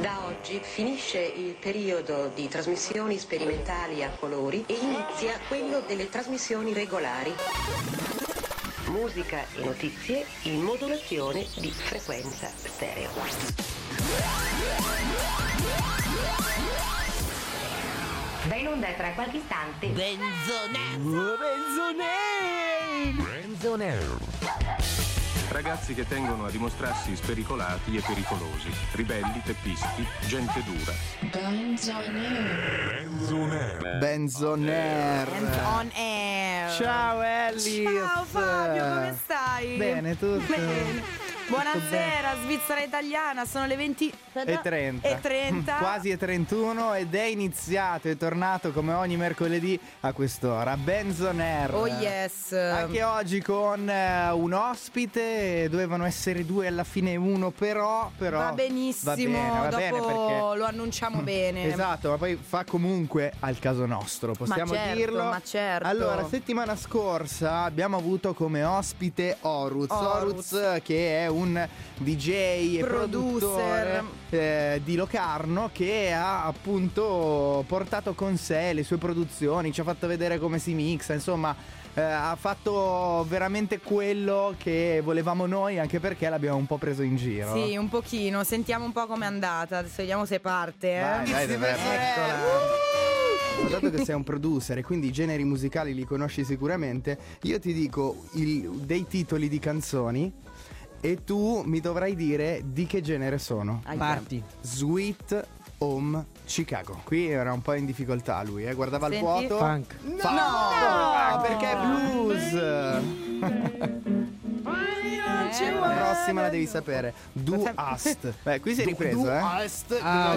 Da oggi finisce il periodo di trasmissioni sperimentali a colori e inizia quello delle trasmissioni regolari. Musica e notizie in modulazione di frequenza stereo. Va in onda tra qualche istante Benzonato. Ragazzi che tengono a dimostrarsi spericolati e pericolosi, ribelli, teppisti, gente dura. Benzonair. Hands on air. Ciao Ellie. Ciao Fabio, come stai? Bene, tutto. Bene. Buonasera, Svizzera italiana, sono le 20:30. E 30. Quasi 31 ed è iniziato, è tornato come ogni mercoledì a quest'ora Benzonair. Oh yes. Anche oggi con un ospite, dovevano essere due, alla fine uno, però Va benissimo, va dopo bene perché lo annunciamo bene. Esatto, ma poi fa comunque al caso nostro, possiamo dirlo. Ma certo. Allora, settimana scorsa abbiamo avuto come ospite Oruz, che è un DJ e produttore di Locarno, che ha appunto portato con sé le sue produzioni, ci ha fatto vedere come si mixa, insomma ha fatto veramente quello che volevamo noi, anche perché l'abbiamo un po' preso in giro. Sì, un pochino, sentiamo un po' com'è andata, adesso vediamo se parte. Vai, dato che sei un producer e quindi i generi musicali li conosci sicuramente, io ti dico dei titoli di canzoni e tu mi dovrai dire di che genere sono. Parti. Sweet Home Chicago. Qui era un po' in difficoltà lui, guardava il Senti? vuoto. Funk. No, perché è blues. La prossima la devi sapere. Du hast. Beh, qui sei ripreso, ok.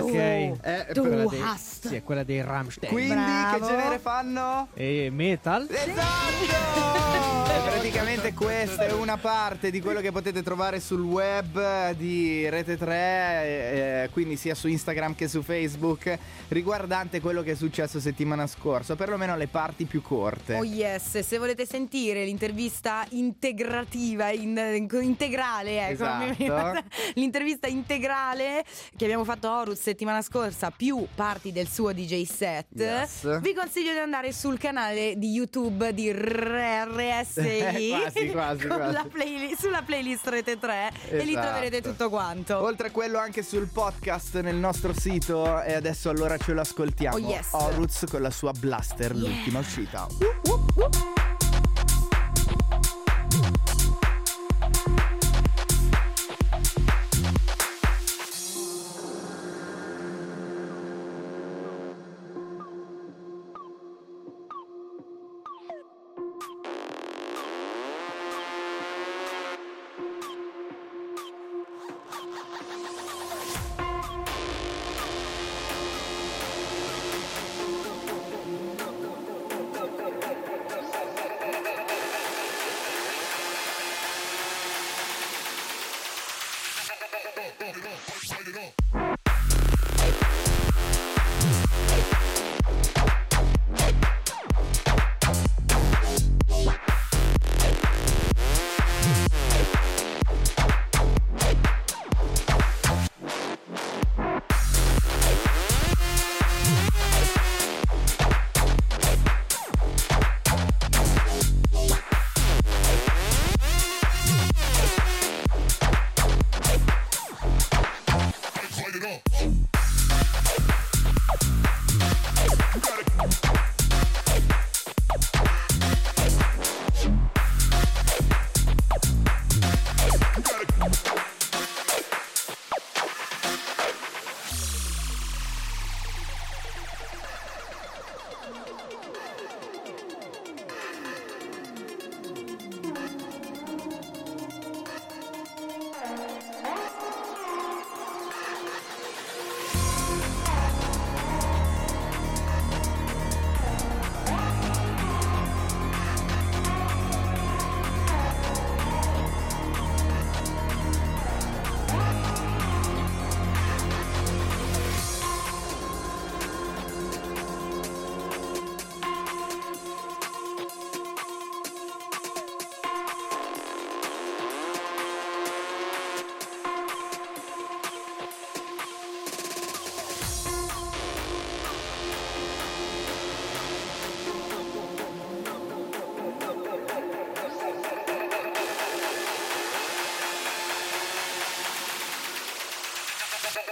Sì, è quella dei Rammstein. Quindi Bravo. che genere fanno? E metal. Esatto! E praticamente questa è una parte di quello che potete trovare sul web di Rete 3, quindi sia su Instagram che su Facebook, riguardante quello che è successo settimana scorsa, perlomeno le parti più corte. Oh yes, se volete sentire l'intervista integrativa, integrale, ecco, Esatto. l'intervista integrale che abbiamo fatto a Horus settimana scorsa, più parti del suo DJ set, Yes. vi consiglio di andare sul canale di YouTube di RSI Quasi. sulla playlist Rete 3 e lì Esatto. troverete tutto quanto. Oltre a quello anche sul podcast nel nostro sito, e adesso allora ce lo ascoltiamo. Oh, yes. Horus con la sua Blaster, l'ultima uscita.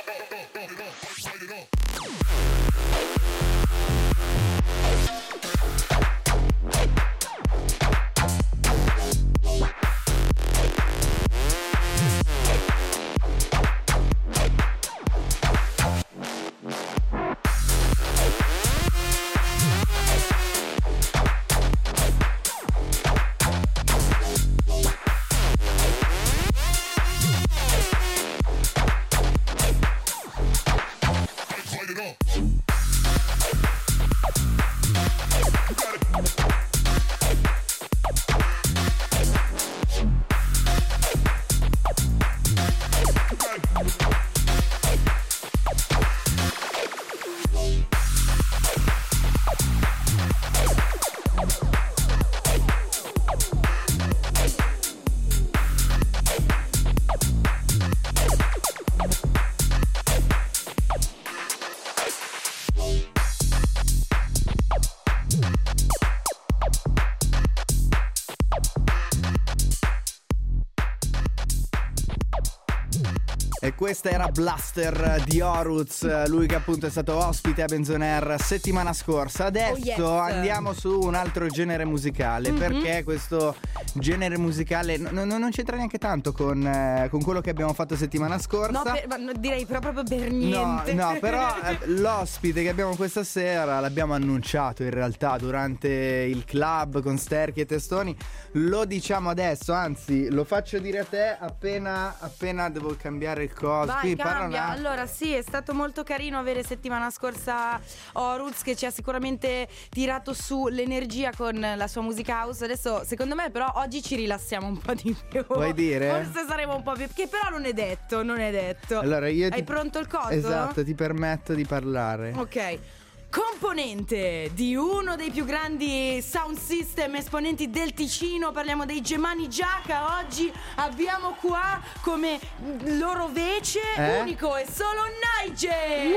E questa era Blaster di Horuz, lui che appunto è stato ospite a Benzone Air settimana scorsa. Adesso andiamo su un altro genere musicale, perché questo genere musicale non c'entra neanche tanto con quello che abbiamo fatto settimana scorsa. No, direi proprio per niente. No, però l'ospite che abbiamo questa sera l'abbiamo annunciato in realtà durante il club con Sterchi e Testoni. Lo diciamo adesso, anzi lo faccio dire a te appena devo cambiare il coso. Vai, cambia. Allora sì, è stato molto carino avere settimana scorsa Horuz, che ci ha sicuramente tirato su l'energia con la sua musica house. Adesso secondo me però oggi ci rilassiamo un po' di più. Vuoi dire? Forse saremo un po' più, che però non è detto. Allora Hai pronto il coso? Esatto, ti permetto di parlare. Ok. Componente di uno dei più grandi sound system esponenti del Ticino, parliamo dei Gemani Giaca. Oggi abbiamo qua come loro vece unico e solo Nigel.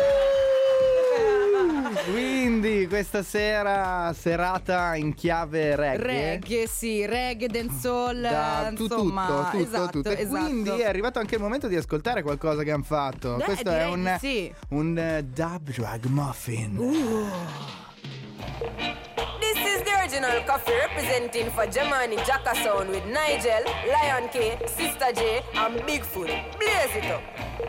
Quindi questa sera serata in chiave reggae. Reggae, dancehall, insomma, tutto. E quindi è arrivato anche il momento di ascoltare qualcosa che hanno fatto. Questo è un dub ragamuffin. This is the original coffee representing for Gemani Jacka Sound with Nigel, Lion K, Sister J and Bigfoot. Blaze it up.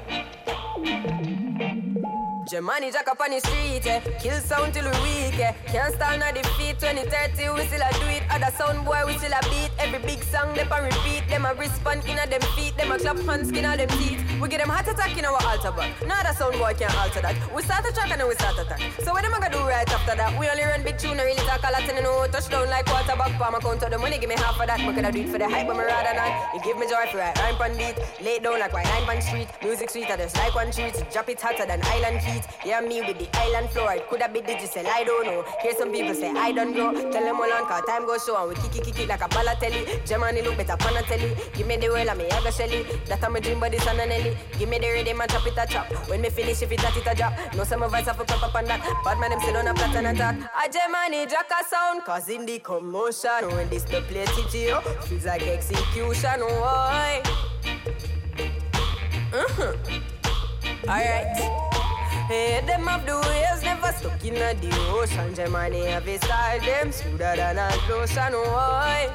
Gemani Jack up on the street, kill sound till we weak, can't stand on the feet. 2030 we still a do it, other sound boy we still a beat. Every big song them a repeat, them a respond in a them feet, them a clap hands skin a them teeth. We get them heart attack in our altar back, no other sound boy can't alter that. We start a track and then we start attack, so what them a gonna do right after that? We only run big tune, really talk a lot and you know touchdown like quarterback. Palm account of the money, give me half of that. We coulda do it for the hype but me rather not. It give me joy for right rhyme pan beat, lay down like white line pan street. Music sweeter just like one treat, drop it hotter than island heat. Yeah, me with the island floor, it coulda be digital, I don't know. Hear some people say I don't know. Tell them all on cause time goes show and we kick it like a Balotelli. Gemani look better pan a telly. Give me the world and me aga shelly. That time me dream body son and Nelly. Give me the rhythm and chop it a chop. When me finish if it a drop. No some of us have a pop up on that. Bad man them still on a platinum attack. A Gemani Jacka sound cause in the commotion. When this the play TTO feels like execution. Why? Alright. Hey, them have the waves never stuck in the ocean. Gemani have a style, them smoother than a lotion. Why?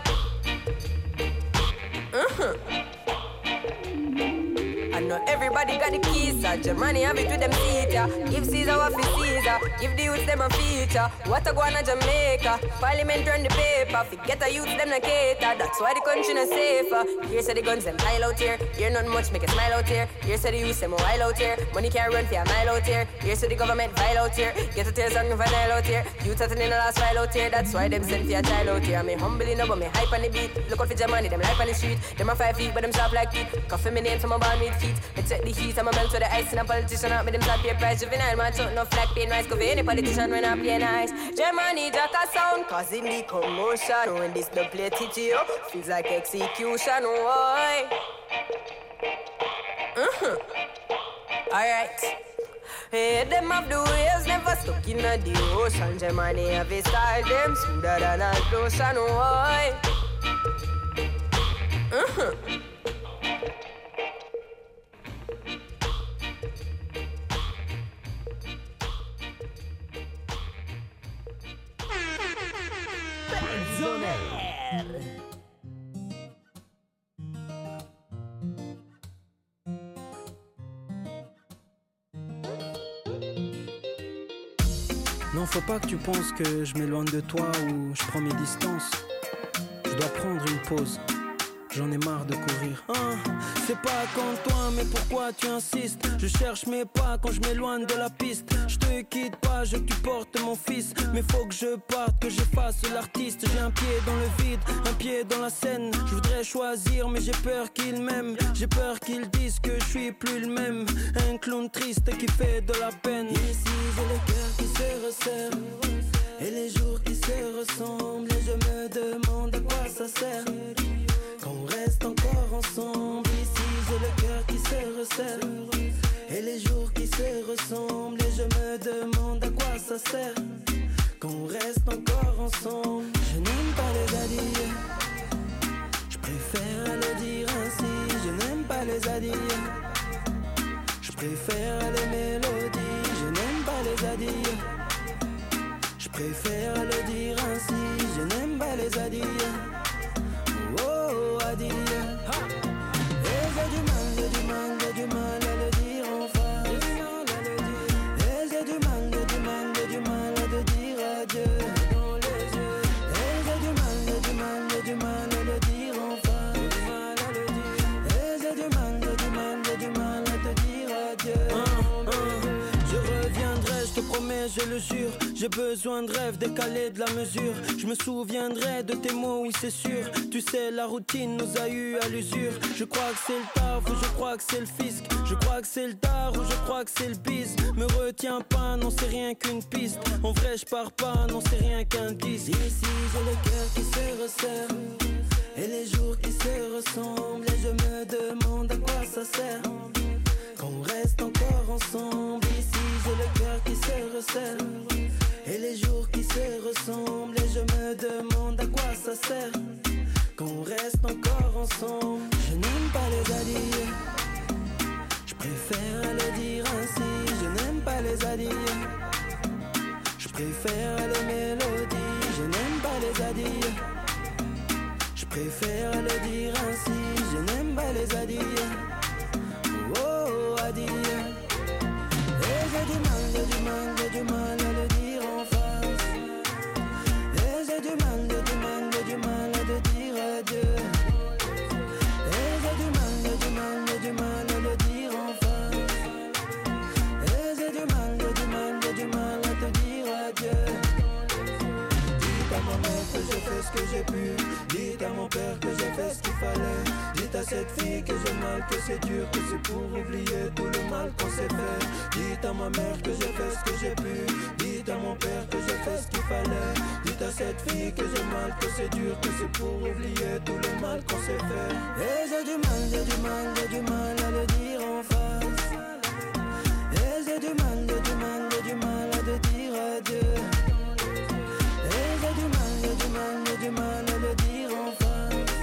I know everybody got the keys, Gemani have it with them teacher. Give Caesar what for Caesar, give the youths them a feature. What a go on a Jamaica, Parliament run the paper. Forget the youths them na cater, that's why the country not safer. Here say the guns them pile out here, here not much make a smile out here. Here say the youths them a while out here, money can't run for a mile out here. Here say the government file out here, get a tears on the vinyl out here. Youths at in the last file out here, that's why them send for a child out here. I mean humbly no but me hype on the beat. Look out for Gemani, them life on the street. Them a 5 feet but them sharp like teeth. Coffee me name so my band with feet. Me check the heat, I'm a melt with the ice. And a politician out with them top pay price. Juvenile man, so no flag pay nice. Cover any politician when I play nice. Gemani Jacka sound, cause in the commotion. When this the play TTO, feels like execution. Why? Alright. Hey, them have the waves never stuck in the ocean. Gemani have a style, them smoother than a lotion. Why? Non, faut pas que tu penses que je m'éloigne de toi ou je prends mes distances. Je dois prendre une pause, j'en ai marre de courir. C'est pas contre toi, mais pourquoi tu insistes? Je cherche mes pas quand je m'éloigne de la piste. Je te quitte pas, je veux que tu portes mon fils. Mais faut que je parte, que j'efface l'artiste. J'ai un pied dans le vide, un pied dans la scène. Je voudrais choisir, mais j'ai peur qu'il m'aime. J'ai peur qu'ils disent que je suis plus le même. Un clown triste qui fait de la peine. Ici j'ai le cœur qui se resserre et les jours qui se ressemblent. Et je me demande à quoi ça sert qu'on reste encore ensemble. Ici j'ai le cœur qui se resserre et les jours qui se ressemblent. Et je me demande à quoi ça sert qu'on reste encore ensemble. Je n'aime pas les adieux, je préfère le dire ainsi. Je n'aime pas les adieux, je préfère les mélodies. Je n'aime pas les adieux, je préfère le dire ainsi. Je n'aime pas les adieux. Oh, adieu. Et j'ai du mal à le dire en face. Et j'ai du mal à te dire adieu dans les yeux. Et j'ai du mal à le dire en face. Et j'ai du mal à te dire adieu. Je reviendrai, je te promets, je le jure. J'ai besoin de rêves décalés de la mesure. Je me souviendrai de tes mots, oui c'est sûr. Tu sais la routine nous a eu à l'usure. Je crois que c'est le taf ou je crois que c'est le fisc. Je crois que c'est le dar ou je crois que c'est le bis. Me retiens pas, non c'est rien qu'une piste. En vrai je pars pas, non c'est rien qu'un disque. Ici j'ai le cœur qui se resserre et les jours qui se ressemblent. Et je me demande à quoi ça sert qu'on reste encore ensemble. Ici j'ai le cœur qui se resserre et les jours qui se ressemblent. Et je me demande à quoi ça sert qu'on reste encore ensemble. Je n'aime pas les adieux, je préfère le dire ainsi. Je n'aime pas les adieux, je préfère les mélodies. Je n'aime pas les adieux, je préfère le dire ainsi. Je n'aime pas les adieux. Oh, adieu. Et j'ai du mal à le dire en face. Et j'ai du mal à te dire adieu. Et j'ai du mal à le dire en face. Et j'ai du mal à te dire adieu. Dites à ma mère que j'ai fait ce que j'ai pu. Dites à mon père que j'ai fait ce qu'il fallait. Dites à cette fille que j'ai mal, que c'est dur, que c'est pour oublier tout le mal qu'on s'est fait. Dites à ma mère que j'ai fait ce que j'ai pu. Dites à mon père que j'ai fait ce qu'il fallait. Dites à cette fille que j'ai mal, que c'est dur, que c'est pour oublier tout le mal qu'on s'est fait. Et j'ai du mal à le dire en face. Et j'ai du mal à te dire adieu. Et j'ai du mal à le dire en face.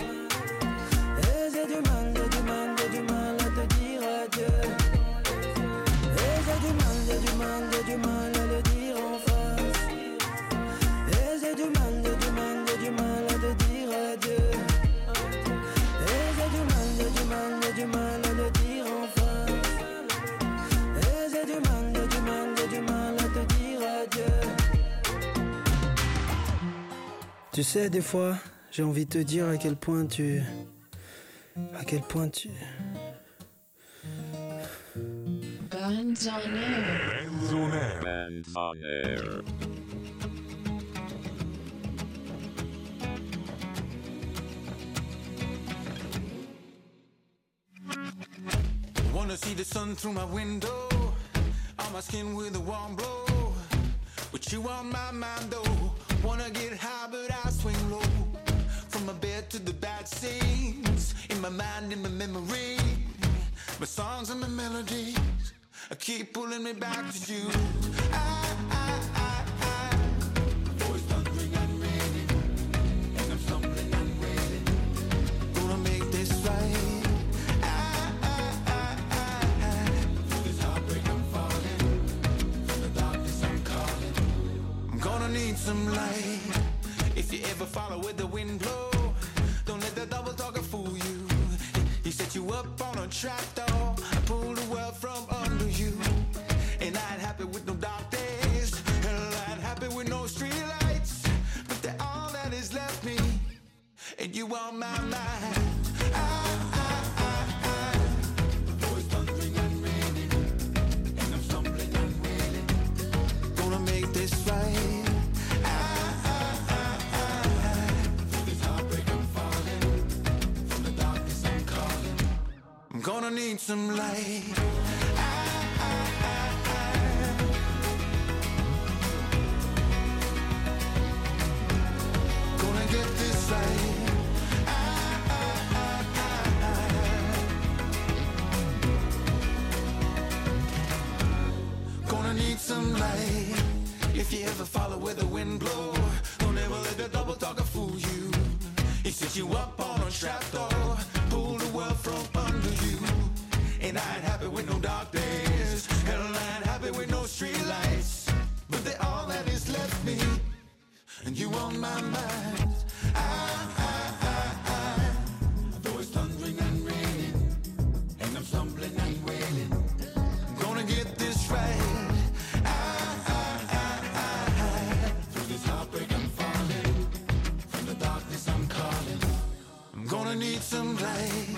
Et j'ai du mal à te dire adieu. Et j'ai du mal à le dire en face. Et j'ai du mal à te dire adieu. Et j'ai du mal à le dire en face. Et j'ai du mal à te dire adieu. Tu sais, des fois, j'ai envie de te dire à quel point tu... Bands on air. Bands on air. Wanna see the sun through my window, on my skin with a warm glow. With you on my mind though, wanna get high but I swing low. From my bed to the bad scenes, in my mind, in my memory, my songs and my melodies, I keep pulling me back to you. Voice thundering and raining, and I'm stumbling and waiting. Gonna make this right. Through this heartbreak I'm falling, from the darkness I'm calling. I'm gonna need some light. If you ever follow where the wind blow, don't let the double talker fool you. He set you up on a trap door, I pulled the world from under you. And I ain't happy with no dark days, and I ain't some light. Gonna get this right. Gonna need some light. If you ever follow where the wind blows, don't ever let the double talker fool you. He set you up on a trapdoor, pull the world from under you. And I ain't happy with no dark days, hell, I ain't happy with no street lights. But they're all that is left me, and you on my mind. Though it's thundering and raining, and I'm stumbling and wailing, I'm gonna get this right. Gonna need some light.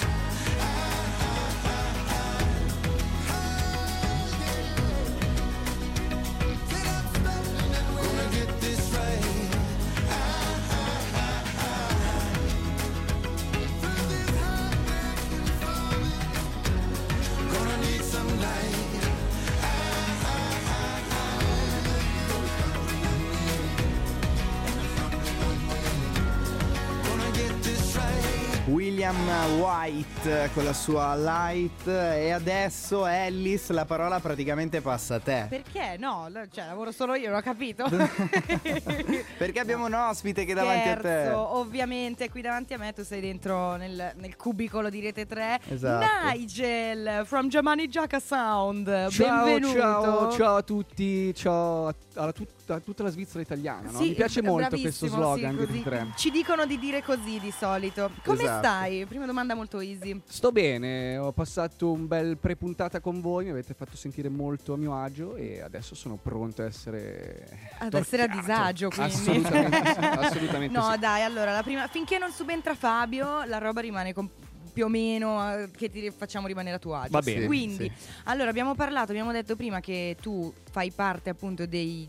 Gonna get this right. Gonna need some light. Gonna get this right. William White con la sua Light. E adesso Alice, la parola praticamente passa a te. Perché? No, cioè lavoro solo io, non ho capito. Perché abbiamo un ospite che è davanti a te. Ovviamente qui davanti a me tu sei dentro nel cubicolo di Rete 3. Esatto. Nigel from Giamani Giaca Sound. Ciao, benvenuto. ciao a tutti, ciao a tutta la Svizzera italiana, no? Sì, Mi piace molto questo bravissimo, slogan sì, di Rete 3. Ci dicono di dire così di solito. Come Esatto. stai? Prima domanda molto easy. Sto bene, ho passato un bel pre-puntata con voi, mi avete fatto sentire molto a mio agio e adesso sono pronto a essere Ad essere a disagio, quindi. Assolutamente, assolutamente No, sì. dai, allora la prima, finché non subentra Fabio, la roba rimane più o meno che ti facciamo rimanere a tuo agio. Va bene. Quindi, sì. allora abbiamo detto prima che tu fai parte appunto del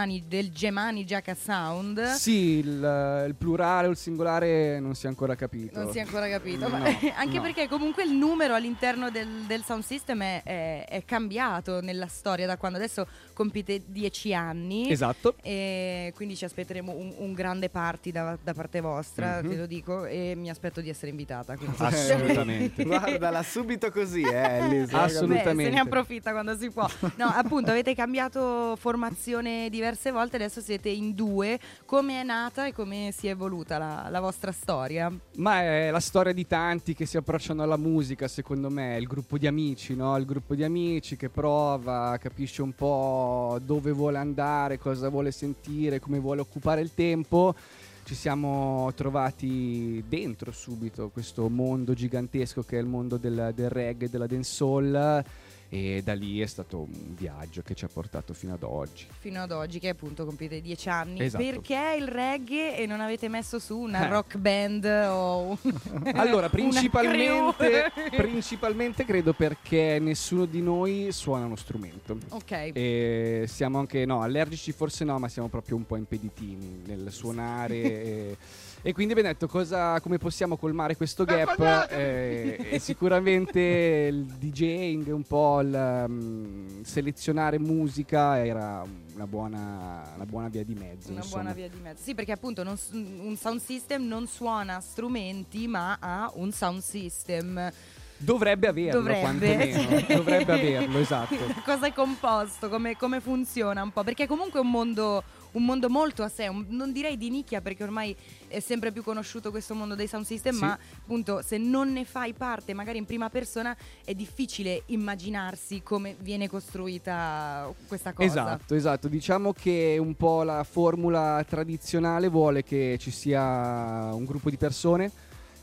Giamani Giaca Sound. Sì, il plurale o il singolare non si è ancora capito. Non si è ancora capito. No, Ma anche no. perché comunque il numero all'interno del sound system è cambiato nella storia da quando adesso compite 10 anni. Esatto. E quindi ci aspetteremo un grande party da parte vostra, Mhm. te lo dico, e mi aspetto di essere invitata. Quindi. Assolutamente. Guardala subito così, Alice. Assolutamente. Beh, se ne approfitta quando si può. No, appunto, avete cambiato formazione diverse volte, adesso siete in due. Come è nata e come si è evoluta la vostra storia? Ma è la storia di tanti che si approcciano alla musica, secondo me, il gruppo di amici, no? Il gruppo di amici che prova, capisce un po' dove vuole andare, cosa vuole sentire, come vuole occupare il tempo. Ci siamo trovati dentro subito questo mondo gigantesco che è il mondo del reggae e della dancehall, e da lì è stato un viaggio che ci ha portato fino ad oggi. Fino ad oggi, che appunto compite 10 anni. Esatto. Perché il reggae e non avete messo su una rock band o Allora, una principalmente credo perché nessuno di noi suona uno strumento. Ok. E siamo anche, allergici forse no, ma siamo proprio un po' impeditini nel suonare. E quindi abbiamo detto come possiamo colmare questo gap, e sicuramente il DJing, un po' il selezionare musica era una buona via di mezzo. Una insomma. buona via di mezzo. Sì, perché appunto un sound system non suona strumenti, ma ha un sound system. Dovrebbe averlo, quantomeno. Dovrebbe averlo, esatto. Da cosa è composto? Come funziona un po'? Perché comunque è un mondo molto a sé, non direi di nicchia, perché ormai è sempre più conosciuto questo mondo dei sound system, Sì. ma appunto se non ne fai parte magari in prima persona è difficile immaginarsi come viene costruita questa cosa. Esatto. Diciamo che un po' la formula tradizionale vuole che ci sia un gruppo di persone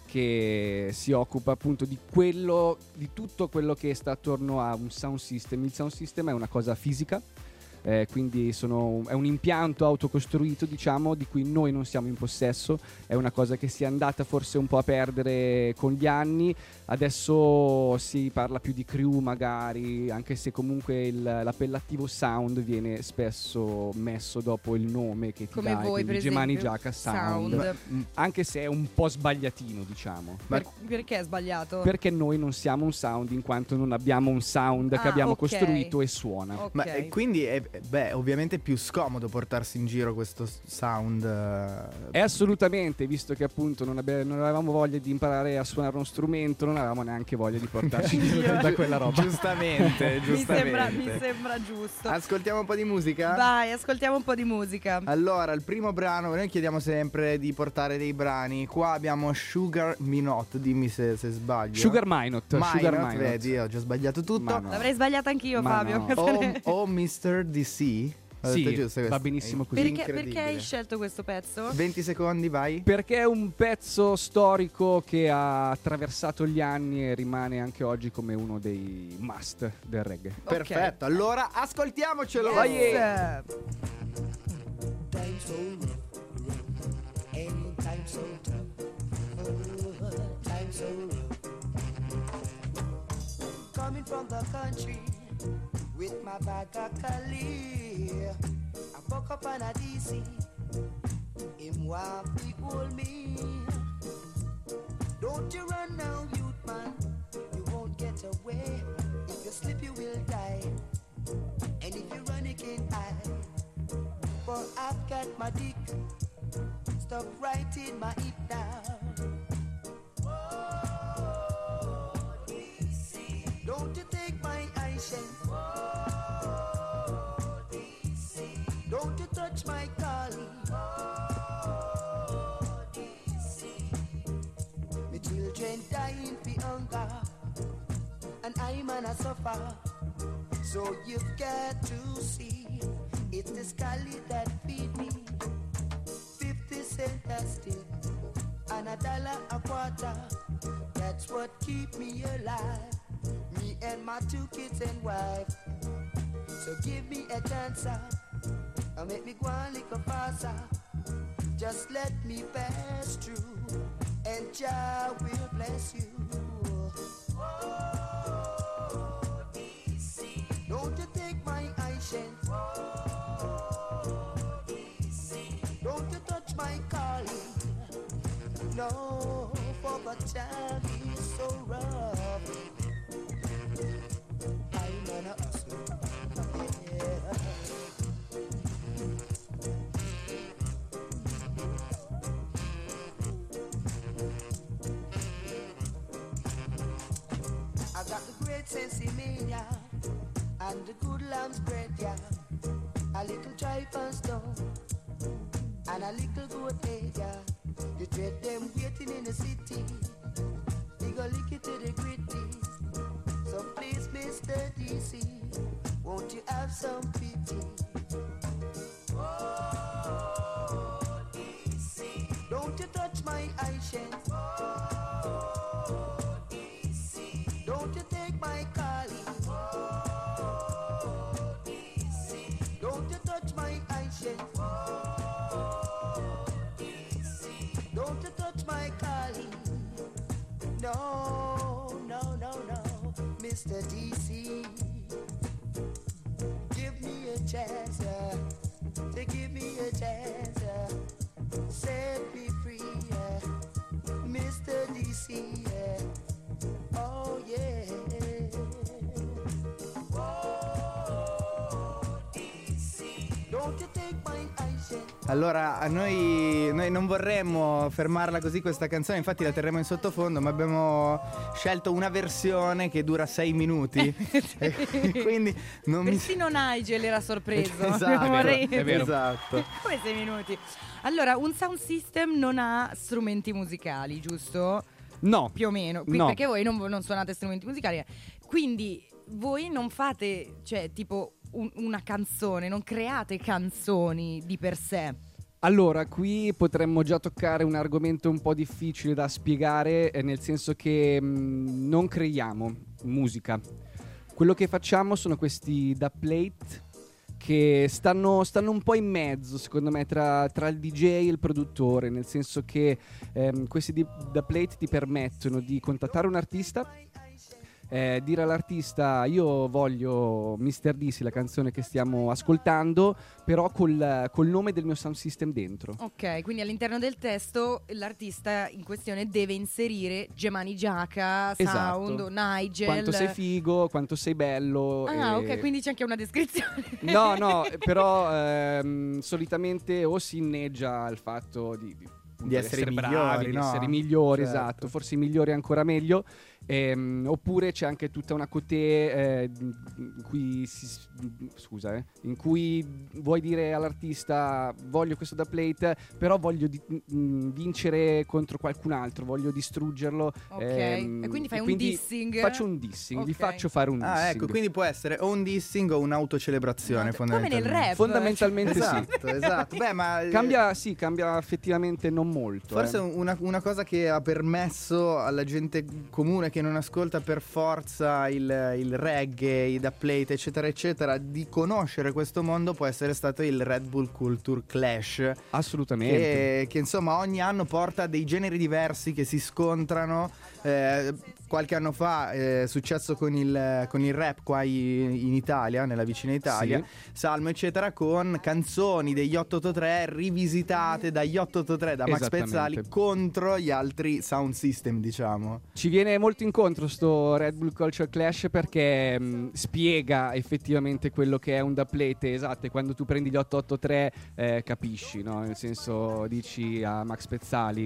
che si occupa appunto di tutto quello che sta attorno a un sound system. Il sound system è una cosa fisica, quindi è un impianto autocostruito, diciamo, di cui noi non siamo in possesso. È una cosa che si è andata forse un po' a perdere con gli anni. Adesso si parla più di crew magari, anche se comunque l'appellativo sound viene spesso messo dopo il nome che ti come dai, voi, per Gemani esempio, Giaca Sound. Anche se è un po' sbagliatino, diciamo. Perché è sbagliato? Perché noi non siamo un sound, in quanto non abbiamo un sound che abbiamo costruito e suona. Ok. Ma quindi è ovviamente più scomodo portarsi in giro questo sound. È assolutamente, visto che appunto non avevamo voglia di imparare a suonare uno strumento, non avevamo neanche voglia di portarci in giro da quella roba. Giustamente. Mi sembra giusto. Ascoltiamo un po' di musica? Vai, ascoltiamo un po' di musica. Allora, il primo brano, noi chiediamo sempre di portare dei brani. Qua abbiamo Sugar Minot, dimmi se sbaglio. Sugar Minot. Vedi, ho già sbagliato tutto. No. L'avrei sbagliata anch'io, Ma Fabio. no. O Mr. DC. Ho Sì, detto giusto questo? va benissimo così. Perché hai scelto questo pezzo? 20 secondi, vai. Perché è un pezzo storico che ha attraversato gli anni e rimane anche oggi come uno dei must del reggae. Perfetto, allora ascoltiamocelo. Yes. Time so rough, and time so tough, time so rough. Coming from the country with my bag of Cali, I woke up on a DC, him want big old me. Don't you run now, youth man, you won't get away. If you slip you will die, and if you run you can't hide. But I've got my dick stuck right in my hip now. Whoa, DC. Don't you take my eyeshine. Whoa, DC. Don't you touch my collie. Whoa, DC. My children dying for hunger, and I'm gonna suffer. So you've got to see. It's the Scully that feed me. 50 cents a stick and $1 a quarter. That's what keep me alive. Me and my 2 kids and wife. So give me a chance and make me go on little faster. Just let me pass through and Jah will bless you. Oh, DC. Don't you take my eyeshine. Don't you touch my calling. No, for the time is so rough. I'm gonna hustle, yeah. I got the great sense in mania and the good lamb's bread, yeah. A little tripe and stone and a little goat head, yeah. You trade them waiting in the city. You go lick it to the gritty. So please, Mr. DC, won't you have some pity? Oh, DC. Don't you touch my eyeshine. Oh, DC. Don't you take my collie. Oh, DC. Don't you touch my eyeshine. Don't you touch my collie. No, no, no, no, Mr. DC. Give me a chance, to give me a chance, set me free, Mr. DC. Oh yeah. Oh, DC. Don't you take my eyes. Allora, noi non vorremmo fermarla così questa canzone, infatti la terremo in sottofondo, ma abbiamo scelto una versione che dura 6 minuti. Quindi non persino Nigel era sorpreso. Esatto, è vero. Esatto. Come 6 minuti? Allora, un sound system non ha strumenti musicali, giusto? No. Più o meno. No. Perché voi non suonate strumenti musicali. Quindi voi non fate, cioè, tipo una canzone, non create canzoni di per sé. Allora, qui potremmo già toccare un argomento un po' difficile da spiegare, nel senso che non creiamo musica. Quello che facciamo sono questi dubplate che stanno un po' in mezzo, secondo me, tra il DJ e il produttore, nel senso che questi da Plate ti permettono di contattare un artista, dire all'artista io voglio Mr. DC, la canzone che stiamo ascoltando, però col nome del mio sound system dentro. Ok, quindi all'interno del testo l'artista in questione deve inserire Gemani Giaca, Sound, Esatto. Nigel. Quanto sei figo, quanto sei bello. Ah, ok, quindi c'è anche una descrizione. No, però solitamente o si inneggia al fatto di essere bravi, migliori, di no? essere migliori, Certo. esatto, forse i migliori ancora meglio. Oppure c'è anche tutta una coté in cui vuoi dire all'artista voglio questo da Plate, però voglio vincere contro qualcun altro, voglio distruggerlo. Ok, e quindi fai un dissing. Faccio un dissing, gli Ok. faccio fare un dissing. Ecco, quindi può essere o un dissing o un'autocelebrazione, come nel rap. Fondamentalmente sì. Esatto. Beh, ma Cambia effettivamente non molto. forse una cosa che ha permesso alla gente comune che non ascolta per forza il reggae, i da Plate, eccetera eccetera, di conoscere questo mondo può essere stato il Red Bull Culture Clash. Assolutamente. Che insomma ogni anno porta dei generi diversi che si scontrano. Qualche anno fa è successo con il rap qua in Italia, nella vicina Italia, Salmo eccetera, con canzoni degli 883 rivisitate dagli 883 da Max Pezzali contro gli altri sound system, diciamo. Ci viene molto incontro sto Red Bull Culture Clash perché spiega effettivamente quello che è un da Plate, esatto, e quando tu prendi gli 883 capisci, no? Nel senso dici a Max Pezzali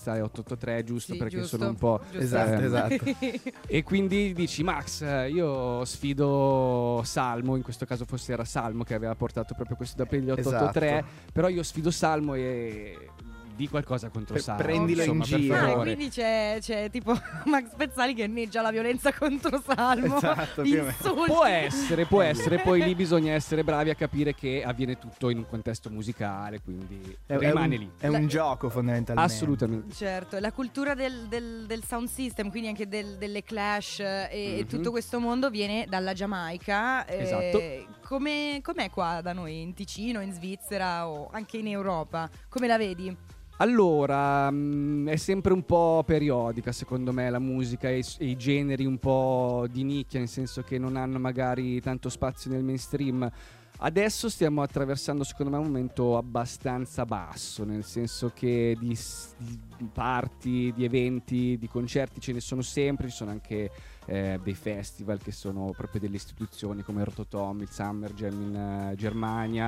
883 giusto, Sì, perché giusto, sono un po' esatto. e quindi dici Max, io sfido Salmo, in questo caso forse era Salmo che aveva portato proprio questo da Plate gli 883, Esatto. però io sfido Salmo e di qualcosa contro Salmo, prendilo in insomma, per giro. favore. Quindi c'è tipo Max Pezzali che inneggia la violenza contro Salmo. Esatto, più o meno. Insulti. Può essere, poi lì bisogna essere bravi a capire che avviene tutto in un contesto musicale, quindi rimane lì. È un gioco fondamentalmente. Assolutamente. Certo, la cultura del sound system, quindi anche delle clash e tutto questo mondo viene dalla Giamaica. Esatto. Com'è qua da noi, in Ticino, in Svizzera o anche in Europa? Come la vedi? Allora, è sempre un po' periodica secondo me la musica e i generi un po' di nicchia, nel senso che non hanno magari tanto spazio nel mainstream. Adesso stiamo attraversando secondo me un momento abbastanza basso, nel senso che di party, di eventi, di concerti ce ne sono sempre, ci sono anche dei festival che sono proprio delle istituzioni come il Rototom, il Summer Jam in Germania.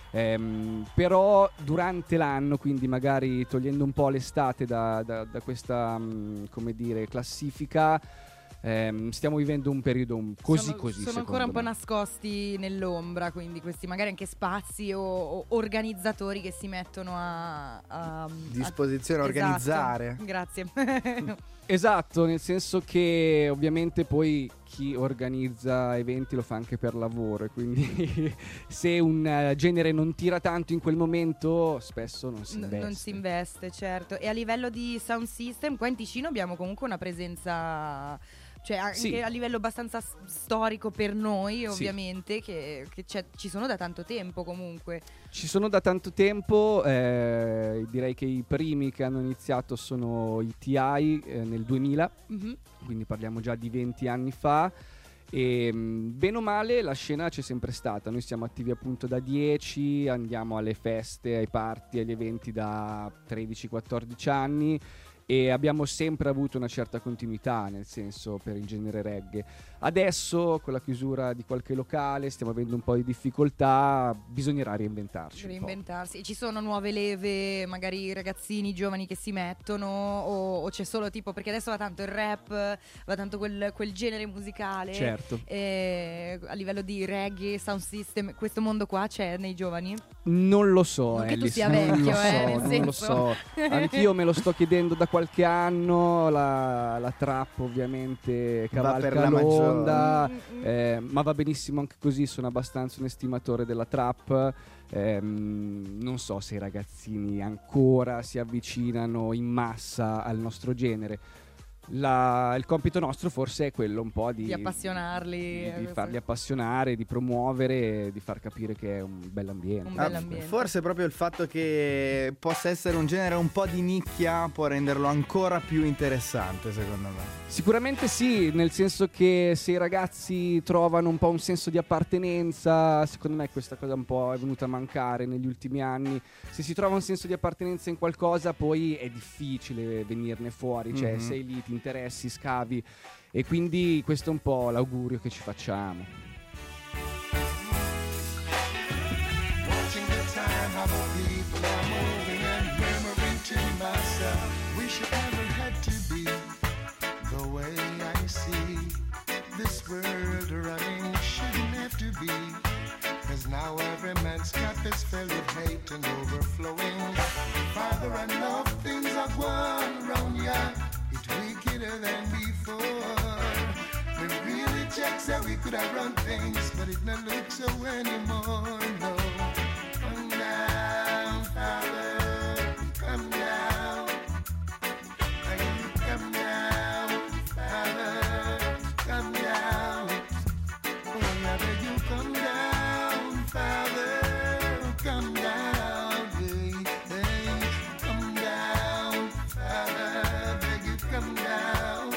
Però durante l'anno, quindi magari togliendo un po' l'estate da questa come dire classifica, stiamo vivendo un periodo così. Sono ancora un po' nascosti nell'ombra, quindi questi magari anche spazi o organizzatori che si mettono a disposizione a esatto. organizzare. Grazie. Esatto, nel senso che ovviamente poi chi organizza eventi lo fa anche per lavoro, e quindi se un genere non tira tanto in quel momento spesso non si investe. Non si investe, certo. E a livello di sound system qua in Ticino abbiamo comunque una presenza, cioè anche Sì. a livello abbastanza storico per noi, ovviamente, che ci sono da tanto tempo comunque. Ci sono da tanto tempo, direi che i primi che hanno iniziato sono i TI nel 2000, quindi parliamo già di 20 anni fa. E bene o male la scena c'è sempre stata, noi siamo attivi appunto da 10, andiamo alle feste, ai party, agli eventi da 13-14 anni e abbiamo sempre avuto una certa continuità, nel senso, per il genere reggae. Adesso con la chiusura di qualche locale stiamo avendo un po' di difficoltà, bisognerà reinventarci. E ci sono nuove leve, magari ragazzini giovani che si mettono o c'è solo tipo, perché adesso va tanto il rap, va tanto quel genere musicale. Certo. A livello di reggae, sound system, questo mondo qua c'è nei giovani? Non lo so, Non che tu Alice, sia non vecchio, lo so, nel non senso. lo so. Anch'io me lo sto chiedendo da qualche anno, la trap ovviamente cavalca per la l'onda, ma va benissimo anche così, sono abbastanza un estimatore della trap. Non so se i ragazzini ancora si avvicinano in massa al nostro genere. Il compito nostro forse è quello un po' di appassionarli, di farli appassionare, di promuovere, di far capire che è un bell'ambiente. Forse proprio il fatto che possa essere un genere un po' di nicchia può renderlo ancora più interessante, secondo me. Sicuramente sì, nel senso che se i ragazzi trovano un po' un senso di appartenenza, secondo me questa cosa un po' è venuta a mancare negli ultimi anni. Se si trova un senso di appartenenza in qualcosa, poi è difficile venirne fuori, cioè sei lì, ti interessi, scavi, e quindi questo è un po' l'augurio che ci facciamo. Watching the time, how the people are moving and murmuring to myself, wish it never had to be the way I see this world running. Shouldn't have to be, 'cause now every man's cup is filled with hate and overflowing. Father, I know things are going wrong, yeah, it's wickeder than before. We really checked that we could have run things, but it don't look so anymore, no. Come down, Father, come down. Come down, Father, come down. Oh, I beg you, come down, Father, come down. Hey, hey, come down, Father, beg you, come down.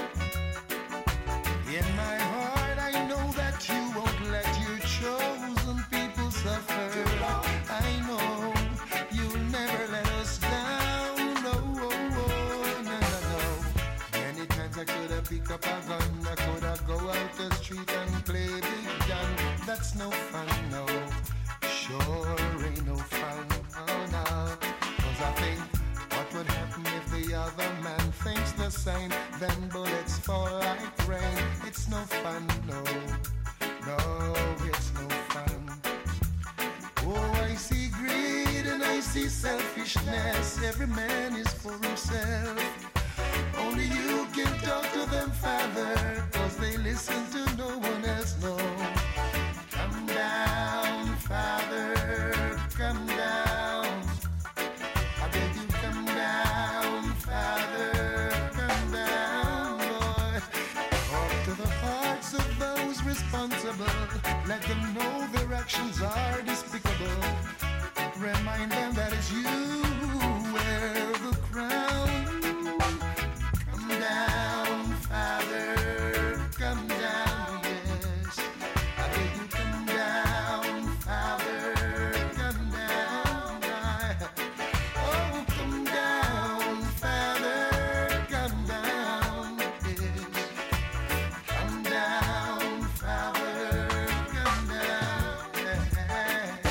In my heart I know that you won't let your chosen people suffer. I know you'll never let us down. No, no, no. Many times I could have picked up a gun, I could have go out the street and play big gun. That's no fun, no. Sure ain't no fun, oh no. 'Cause I think what would happen if the other man thinks the same? Then bullets fall like rain. It's no fun, no. No, it's no fun. Oh, I see greed and I see selfishness. Every man is for himself. Only you can talk to them, Father, 'cause they listen to no one else, no. Come down, Father, come down. I beg you, come down, Father, come down, Lord. Talk to the hearts of those responsible. Let them know their actions are despicable. Remind them that it's you who wear the crown. Come down, Father, come down, yes. I beg you, come down, Father, come down. Oh, come down, Father, come down, yes. Come down, Father, come down, yeah.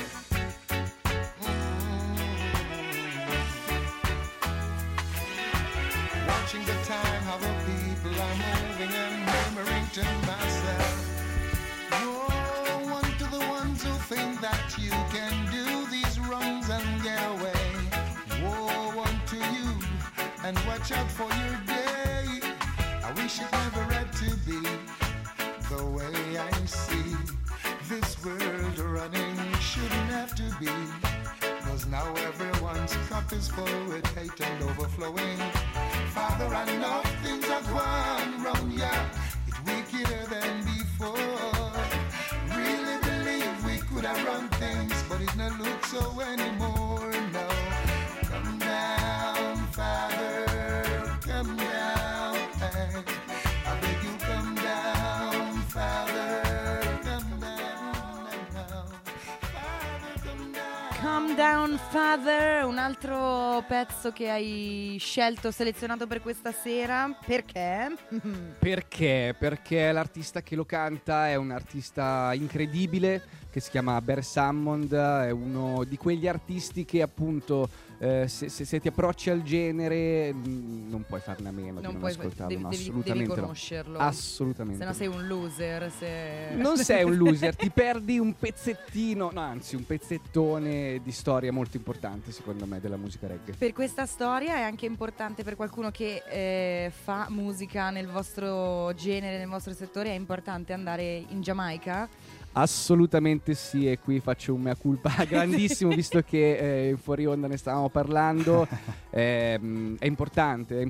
Watching the time, how the people are moving and murmuring to myself. Woe unto the ones who think that you can do these wrongs and get away. Woe unto you, and watch out for your day. I wish it never had to be the way I see this world running. Shouldn't have to be, 'cause now everyone's cup is full with hate and overflowing. Father, I know things are going wrong, yeah, it's wickeder than before. Really believe we could have run things, but it not look so anymore, no. Come down, Father, come down, hey. I beg you, come down, Father, come down, Father, come down. Calm Down Father, un altro pezzo che hai scelto, selezionato per questa sera. Perché? Perché l'artista che lo canta è un artista incredibile che si chiama Bear Hammond, è uno di quegli artisti che appunto se ti approcci al genere non puoi farne a meno di non ascoltarlo, assolutamente devi conoscerlo. No. Assolutamente. Se no sei un loser. Non sei un loser, ti perdi un pezzettino, no, anzi un pezzettone di storia molto importante secondo me della musica reggae. Per questa storia è anche importante per qualcuno che fa musica nel vostro genere, nel vostro settore, è importante andare in Giamaica Assolutamente sì, e qui faccio un mea culpa grandissimo visto che in fuori onda ne stavamo parlando. È importante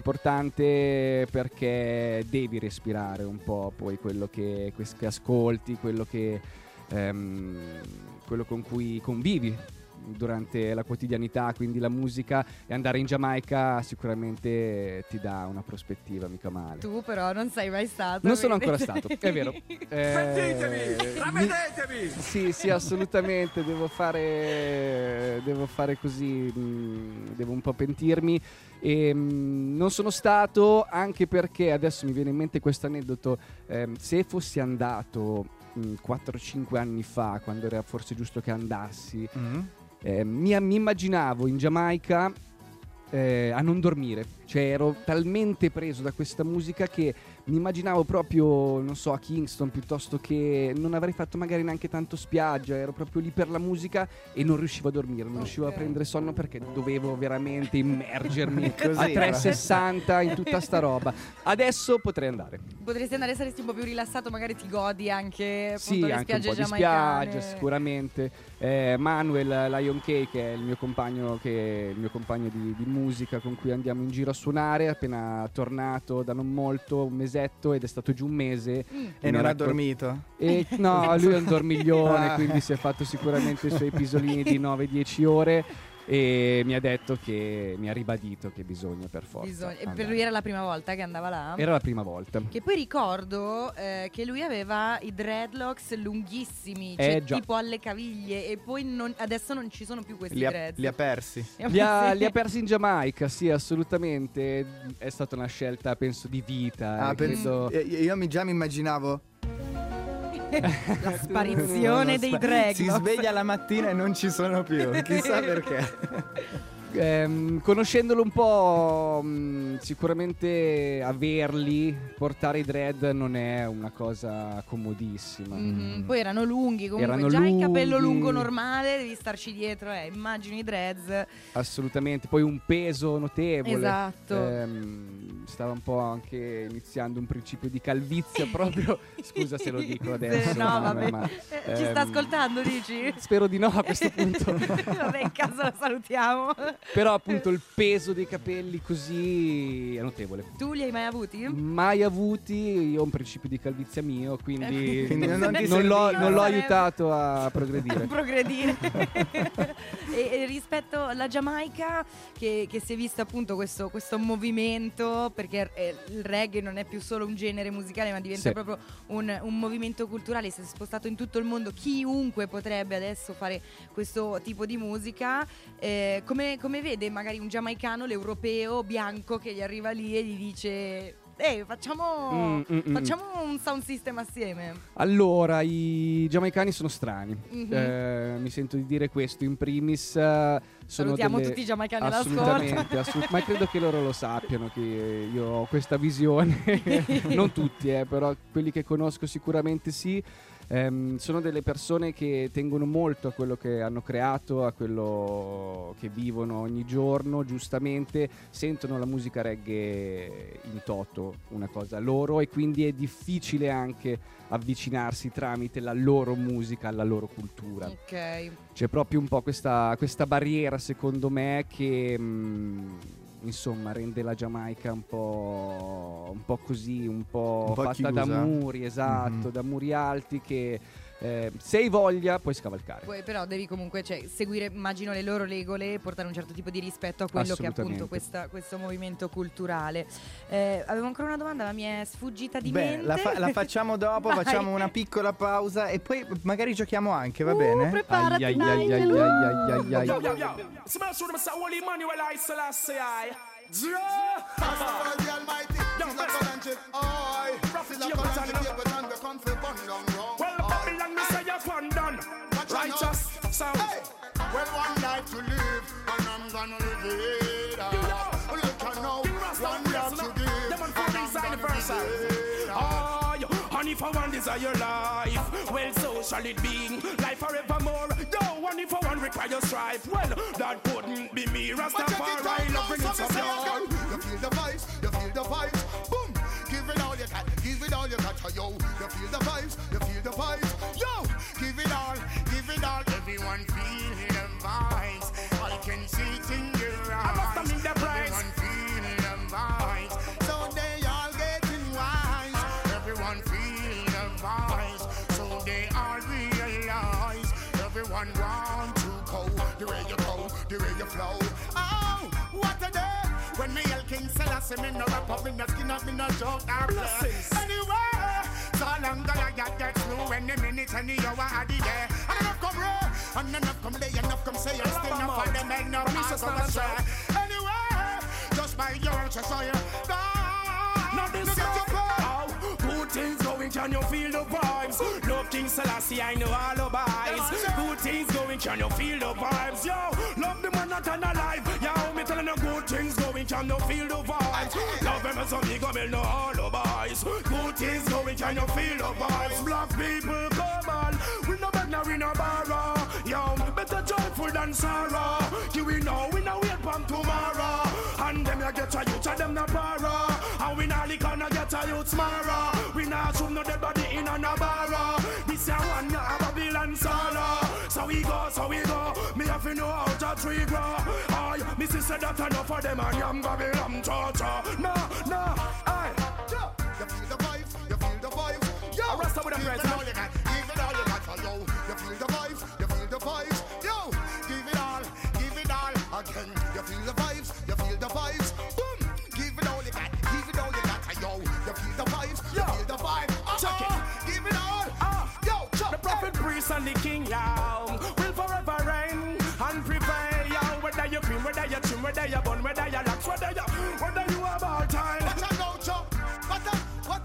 perché devi respirare un po' poi quello che ascolti, quello con cui convivi durante la quotidianità, quindi la musica, e andare in Giamaica sicuramente ti dà una prospettiva mica male. Tu però non sei mai stato. Non sono ancora stato, è vero. Ravedetevi! Sì, assolutamente, devo fare così, devo un po' pentirmi. E non sono stato, anche perché adesso mi viene in mente questo aneddoto. Se fossi andato 4-5 anni fa, quando era forse giusto che andassi, mi immaginavo in Giamaica a non dormire, cioè ero talmente preso da questa musica che mi immaginavo proprio, non so, a Kingston, piuttosto che non avrei fatto magari neanche tanto spiaggia, ero proprio lì per la musica e non riuscivo a dormire, non riuscivo a prendere sonno perché dovevo veramente immergermi a 360 in tutta sta roba. Adesso potrei andare. Potresti andare, saresti un po' più rilassato, magari ti godi anche, appunto, sì, le anche un spiagge po' di giamaicane. spiaggia sicuramente. Manuel Lion K, che è il mio compagno di musica con cui andiamo in giro a suonare, appena tornato da non molto, un mesetto, ed è stato giù un mese e non ha dormito. E no, lui è un dormiglione, quindi si è fatto sicuramente i suoi pisolini di 9-10 ore. E mi ha detto che mi ha ribadito che bisogna per forza E per lui era la prima volta che andava là? Era la prima volta. Che poi ricordo che lui aveva i dreadlocks lunghissimi, cioè tipo alle caviglie, e poi adesso non ci sono più questi dreads. Li ha persi. Li ha persi in Giamaica, sì, assolutamente. È stata una scelta, penso, di vita. Io già mi immaginavo la sparizione dei dreadlocks. Si sveglia la mattina e non ci sono più, chissà perché. Conoscendolo un po', sicuramente averli, portare i dread non è una cosa comodissima. Poi erano lunghi, comunque già il capello lungo normale devi starci dietro, immagino i dreads. Assolutamente, poi un peso notevole. Esatto. Stava un po' anche iniziando un principio di calvizia proprio. Scusa se lo dico adesso. No, vabbè. Ci sta ascoltando, dici? Spero di no a questo punto. Vabbè, in caso lo salutiamo. Però appunto il peso dei capelli così è notevole. Tu li hai mai avuti? Mai avuti, io ho un principio di calvizia mio, quindi non l'ho aiutato a progredire. E rispetto alla Giamaica, che si è visto appunto questo movimento, perché il reggae non è più solo un genere musicale, ma diventa proprio un movimento culturale, si è spostato in tutto il mondo, chiunque potrebbe adesso fare questo tipo di musica. Come vede magari un giamaicano l'europeo bianco che gli arriva lì e gli dice facciamo un sound system assieme? Allora, i giamaicani sono strani. Mi sento di dire questo in primis. Salutiamo tutti i giamaicani all'ascolto. Ma credo che loro lo sappiano che io ho questa visione. Non tutti, però quelli che conosco sicuramente sì. Sono delle persone che tengono molto a quello che hanno creato, a quello che vivono ogni giorno, giustamente sentono la musica reggae in toto una cosa loro, e quindi è difficile anche avvicinarsi tramite la loro musica alla loro cultura. C'è proprio un po' questa barriera, secondo me, che insomma rende la Giamaica un po' così, un po' fatta chiusa. Da muri, esatto, da muri alti che se hai voglia puoi scavalcare. Poi però devi comunque seguire, immagino, le loro regole e portare un certo tipo di rispetto a quello che è appunto questo movimento culturale. Avevo ancora una domanda, ma mi è sfuggita di mente. La facciamo dopo. Vai. Facciamo una piccola pausa e poi magari giochiamo anche, va bene? Preparati, Righteous sound. Well, one life to live, and I'm gonna live it up. Look, I know one life to give, and I'm gonna live it up. And if I want desire life, well, so shall it be. Life forevermore. No one if I want require strife. Well, that couldn't be me. Rastafari, love bring it some down. You feel the vibes, boom. Give it all you got, yo. You feel the vibes, yo. it all, give it all. Everyone feel the vibes. I can see it in your eyes. I must have been the price. Everyone feel the vibes. So they all getting wise. Everyone feel the vibes. So they all realize. Everyone want to go the way you go, the way you flow. Oh, what a day. When me El King Selassie, me no rap up, me no skin up, me no joke or play. Anyway, so long I got that through any minute, any hour of the day. And enough come raw, and enough come lay, enough come say, and still enough for them, make no pass over stray. Anyway, just by your own desire, now this is your power. Good things going, can you feel the vibes? Love King Selassie, I know all the vibes. Good things going, can you feel the vibes? Yo, love the man not on alive. Yo, me telling you good things going, can you feel the vibes? Love them as a big girl, know all the vibes. Good things going, can you feel the vibes? Black people, come on, we no beg now, we no borrow. Yo, better joyful than sorrow. You we know wait from tomorrow. And them ya get a youth, and them no borrow. And we not lick and get a youth tomorrow. We not shoot no dead body in a barrow. This ya one ya Babylon sorrow. So we go, me have to know how to tree grow. Aye, me sister that enough for them and yam Babylon torture. No, aye. You feel the vibes, you feel the vibes. Yo, rest up with them guys. Give it all you got for yo. You feel the vibes, you feel the vibes. Yo, give it all again. You feel the vibes, you feel the vibes. Boom, give it all you got, give it all you got for yo. You feel the vibes, you feel the vibes. Check it, give it all. Yo, check the prophet, priest, and the king, yo, will forever reign and prevail, yo. Whether you cream, whether you trim, whether you bun, whether you lax, whether you have all time. Watch out, go, chop. What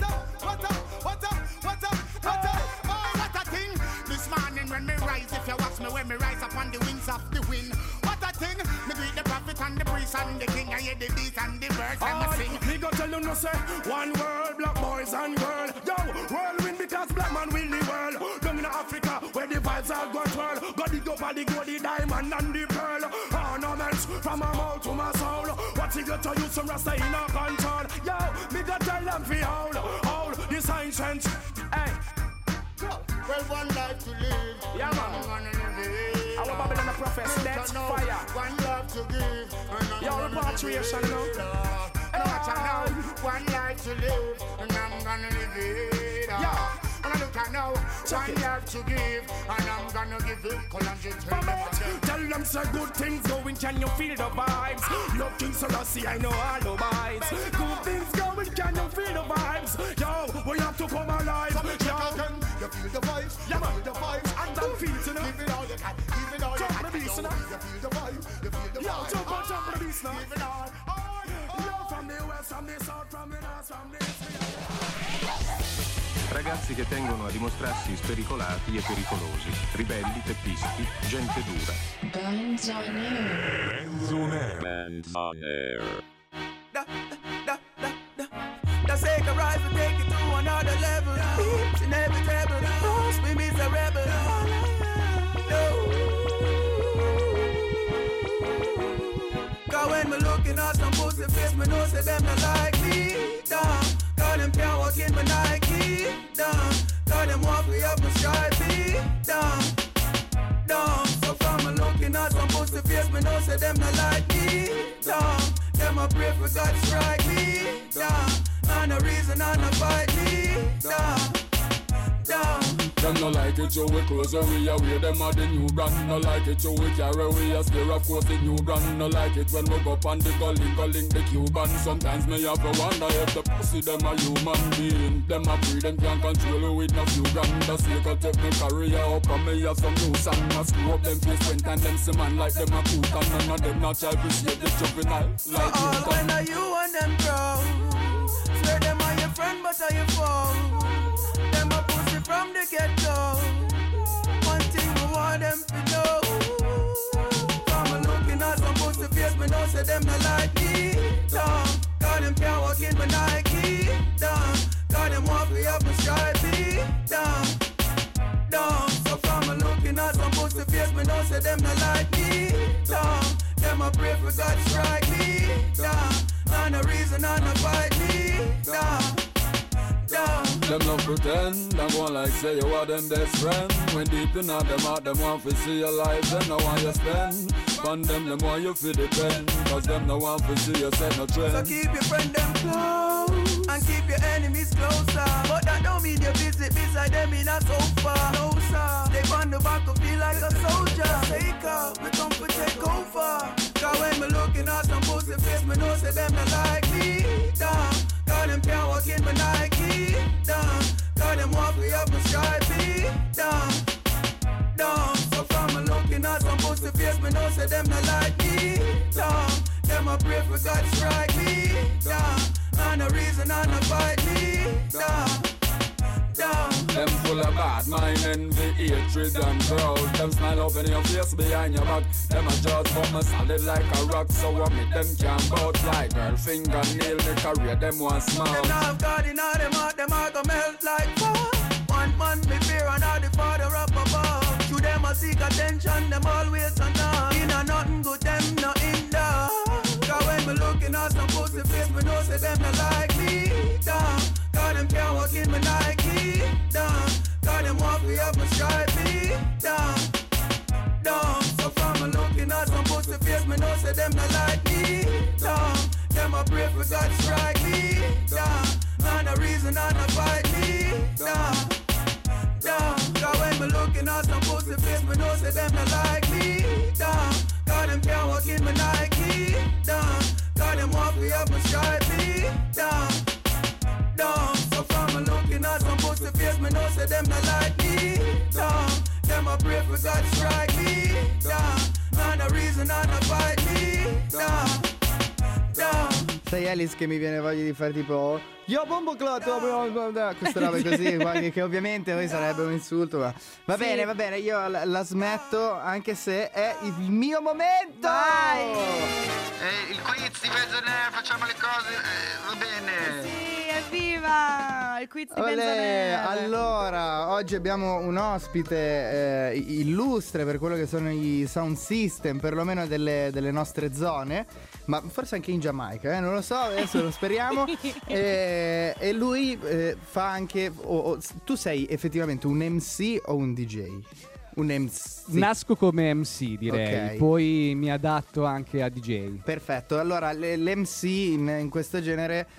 a thing. This morning when me rise, if you watch me when me rise upon the wings of the wind. What a thing. Me greet the prophet and the priest and the king. I hear the beat and the birds and me sing. Me go tell you no say, one world, black boys and girl. Yo, whirlwind because black man will the world. Down in Africa where the vibes are going twirl. Got the dope and the gold, the diamond and the pearl. Ornaments from my mouth to my soul. What you got to use some rasta in a control. Yo, me go tell them fi hold this ancient. Hey. Well, one life to live. Yeah, man. Our Babylon profess death, fire. One love to give. Your repatriation, no. One life to live, and I'm gonna live it. Yeah. And look at now, one life to give, and I'm gonna give it. Tell them say good things going, can you feel the vibes? Love King Selassie, I know all the vibes. Good things going, can you feel the vibes? Yo, we have to come alive. You feel the vibes, you feel the vibes, and don't feel it, you know. Give it all you can, give it all you can. Jump the beast, you know. You feel the vibe, you feel the vibe. Yo, jump the beast, now. Give it all. Yo, from the west, from the south, from the north, from the east. Ragazzi che tengono a dimostrarsi spericolati e pericolosi, ribelli, teppisti, gente dura. Bands on air. Bands on air. The sake of rise will take it to another level. It's inevitable. Swim is a rebel. Cause when me looking at some pussy face, me know say them not like me. Damn, cause them can't walk in my Nike. Damn, cause them walk me up my stripey. Damn, so from me looking at some pussy face, me know say them not like me. Damn, them a pray for God to strike me. Damn, and the reason I not fight me. Damn. Them no like it, so we close we away. Them are the new brand. No like it, so we carry away. A scare, of course, the new brand. No like it when we go up on the calling the Cuban. Sometimes me have to wonder if the pussy them a human being. Them a free, them can't control you with no few grand. The sake of take me career up and me have some new song. I screw up them face when time them see man like them a coot. And none of them not try to save the juvenile like you. When are you and them proud? Swear them are your friend but are your foe. Them a pussy from the get-go. One thing we want them to know. From a looking at some pussy face, me know say them not like me. Damn, cause them can't walk in my Nike. Damn, cause them walk me up my stripey. Damn, so from a looking at some pussy face, me know say them not like me. Damn, them a pray for God to strike me. Damn, and the reason I not fight me. Damn. down. Them no pretend, them go like say you are them best friend. When deep in them heart, them want to see your life, them no want you spend. Fun them want you to depend, cause them no want to see you set no trend. So keep your friend them close, and keep your enemies closer. But that don't mean you visit beside them in a sofa. No sir, they on the back to feel like a soldier. Take up, we come to take over. Cause when me looking at some pussy face, me know say them not like me. Damn, cause them can't walk in my Nike. Damn, cause them want me up my stripey. Damn, damn. So from me looking at some pussy face, me know say them not like me. Damn, them a pray for God strike me. Damn, and the reason I not fight me. Damn. Them full of bad mind, envy, hatred and proud. Them smile up in your face behind your back. Them a judge but me solid like a rock. So what me them can bout like girl fingernail. Me career them one smile. Them now have God in all them heart, them heart go melt like fire. One man me fear and all the father up above. To them a seek attention, them always on up. In a nothing good, them not in there. Cause when me looking at some pussy face, me know say them not like me. Damn, cause them can't walk in my Nike. Damn, cause them want me up my stripey. Damn, damn. So from me looking at some pussy face, me know say them not like me. Damn, them a pray for God strike me. Damn, and the reason I not fight me. Damn, damn. Cause when me looking at some pussy face, me know say them not like me. Damn, cause them can't walk in my Nike. Damn, cause them want me up my stripey. Damn, damn. So from me looking at some pussy face, me know say them not like me. Damn, them a pray for God strike me. Damn, and the reason I not fight me. Damn, damn. Sai Alice che mi viene voglia di fare tipo Yo bombo clotto, queste robe così che ovviamente poi sarebbe un insulto, ma va bene, io la smetto anche se è il mio momento. Vai! Il quiz di Benzonaire, facciamo le cose, va bene. Sì, evviva! Il quiz di Benzonaire. Allora, oggi abbiamo un ospite illustre per quello che sono i sound system, perlomeno delle nostre zone, ma forse anche in Giamaica, non lo so, adesso lo speriamo. E lui fa anche tu sei effettivamente un MC o un DJ? Un MC. Nasco come MC, direi. Okay. Poi mi adatto anche a DJ. Perfetto. Allora l'MC in questo genere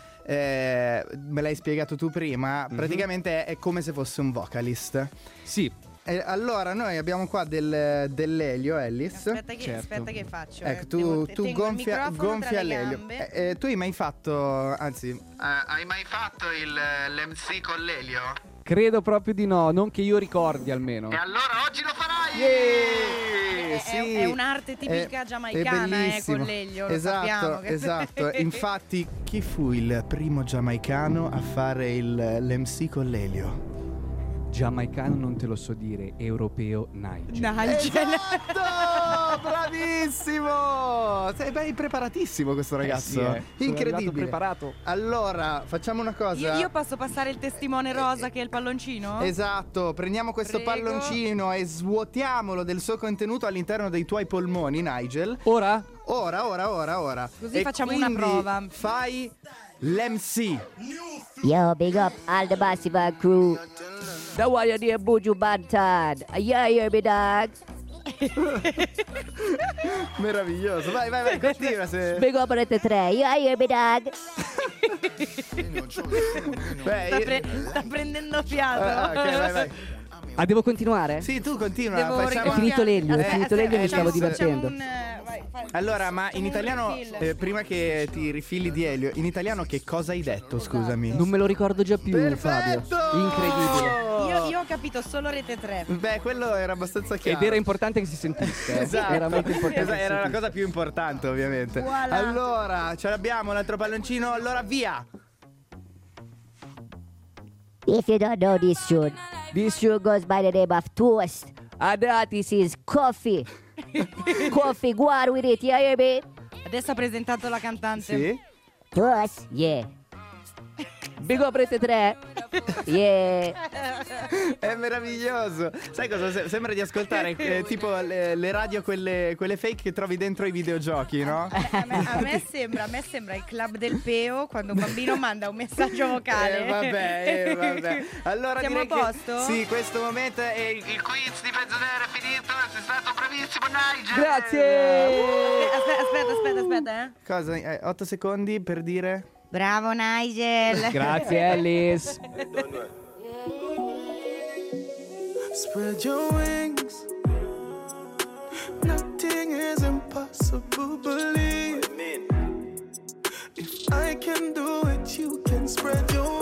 me l'hai spiegato tu prima. Praticamente è come se fosse un vocalist. Sì. Allora noi abbiamo qua dell'elio, Alice. Aspetta che faccio. Ecco, tu gonfia l'elio. Tu hai mai fatto, anzi, hai mai fatto l'MC con l'elio? Credo proprio di no, non che io ricordi almeno. E allora oggi lo farai! Sì. È un'arte tipica giamaicana, con l'elio. Esatto. Infatti, chi fu il primo giamaicano a fare l'MC con l'elio? Giamaicano non te lo so dire, europeo Nigel. Esatto! Bravissimo! Sei ben preparatissimo questo ragazzo. Incredibile. Preparato. Allora, facciamo una cosa. Io posso passare il testimone rosa che è il palloncino? Esatto, prendiamo questo palloncino e svuotiamolo del suo contenuto all'interno dei tuoi polmoni, Nigel. Ora. Così e facciamo una prova. Fai l'MC. Yo, big up all the Massive crew. The one you near Buju Bantan. Yeah, hear me, dog. Meraviglioso. Vai, continua. Big up Rete 3. Yeah, hear me, dog. Sta prendendo fiato. Ok, vai. Ah, devo continuare? Sì, tu continua. È finito l'elio, mi stavo divertendo. Allora, ma in italiano, prima che ti rifilli di elio, in italiano che cosa hai detto, scusami? Non me lo ricordo già più, Perfetto! Fabio. Incredibile. Io ho capito solo Rete 3. Beh, quello era abbastanza chiaro. Ed era importante che si sentisse. Esatto. Era molto importante. Era la cosa più importante, ovviamente. Voilà. Allora, ce l'abbiamo, l'altro palloncino. Allora, via! If you don't know this tune goes by the name of Toast. And the artist is Coffee. Coffee, go on with it, you hear me? Adesso ha presentato la cantante. Sì. Toast, yeah. Big up Rete 3. Yeah. È meraviglioso. Sai cosa? Sembra di ascoltare tipo le radio, quelle fake che trovi dentro i videogiochi, no? A me sembra il club del peo quando un bambino manda un messaggio vocale. Vabbè. Allora siamo a direi posto? Sì, questo momento è il quiz di Mezzodera è finito. Sei stato bravissimo, Nigel. Grazie. Aspetta. Cosa? 8 secondi per dire. Bravo Nigel. Grazie Alice. Spread your wings. Nothing is impossible, believe. If I can do it, you can spread your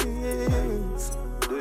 wings.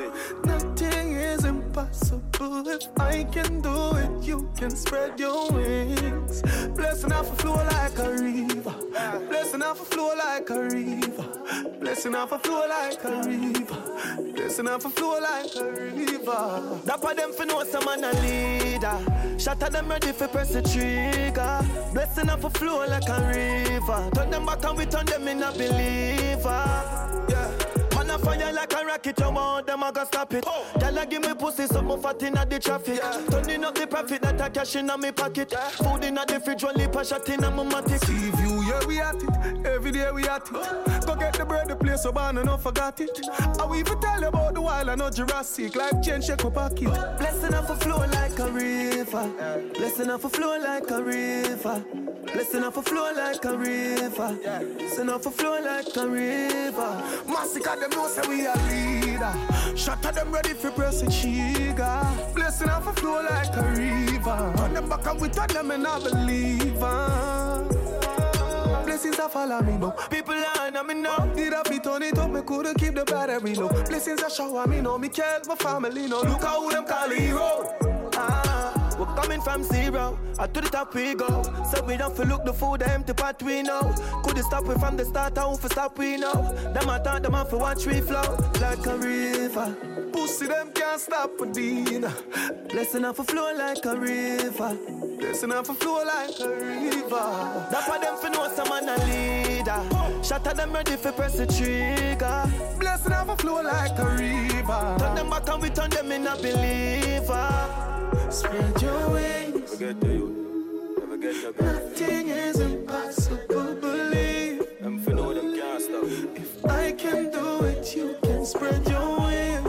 Nothing is impossible. If I can do it, you can spread your wings. Blessing off a flow like a river. Blessing off a flow like a river. Blessing off a flow like a river. Blessing off a flow like a river. Dapper them for know some man a leader. Shatter them ready for press the trigger. Blessing off a flow like a river. Turn them back and we turn them in a believer. Yeah. Man a fire like a rocket, you want them a go stop it. Girl a give me pussy, something fat inna the traffic. Turning up the profit that I cash inna me pocket. Food inna the fridge, one lip a shot inna my matic. See view, yeah we at it, every day we at it. Go get the bread, the place so bad and not forgot it. I will even tell you about the wild and not Jurassic. Life change, shake my pocket. Blessing off a flow like a river. Blessing off a flow like a river. Blessing off a flow like a river. Blessing off a flow like a river. Massacre them know say we a leader. Shatter them ready for press the trigger. Blessing off a flow like a river. On them back and we turn them in a believer. Blessings are follow me now. People are on me now. Did I be turn it up? Me couldn't keep the battery low. Blessings are shower me now. Me care my family now. Look how them call hero. We're coming from zero, to the top we go. So we don't feel look the food, the empty pot we know. Couldn't stop it from the start, I won't stop we know. Them I thought them off for watch we flow like a river. Pussy them can't stop a dinner. Blessing off a flow like a river. Blessing off a flow like a river. That's why them for know some man a leader. Shatter them ready for press the trigger. Blessing off a flow like a river. Turn them back and we turn them in a believer. Spread your wings. Never get to you. Never get to you. Nothing is impossible, believe. I'm for know them can't stop. If I can do it, you can spread your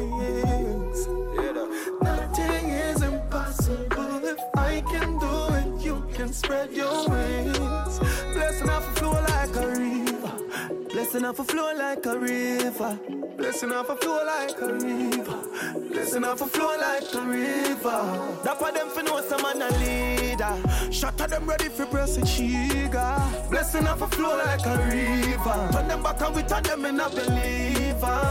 wings. Nothing is impossible. If I can do it, you can spread your wings. Blessing off a flow like a river. Blessing off a flow like a river. Blessing off a flow like a river. Blessing off a flow like a river. That's why them for know some man a leader. Shatter them ready for press the trigger. Blessing off a flow like a river. Turn them back and we turn them in a believer.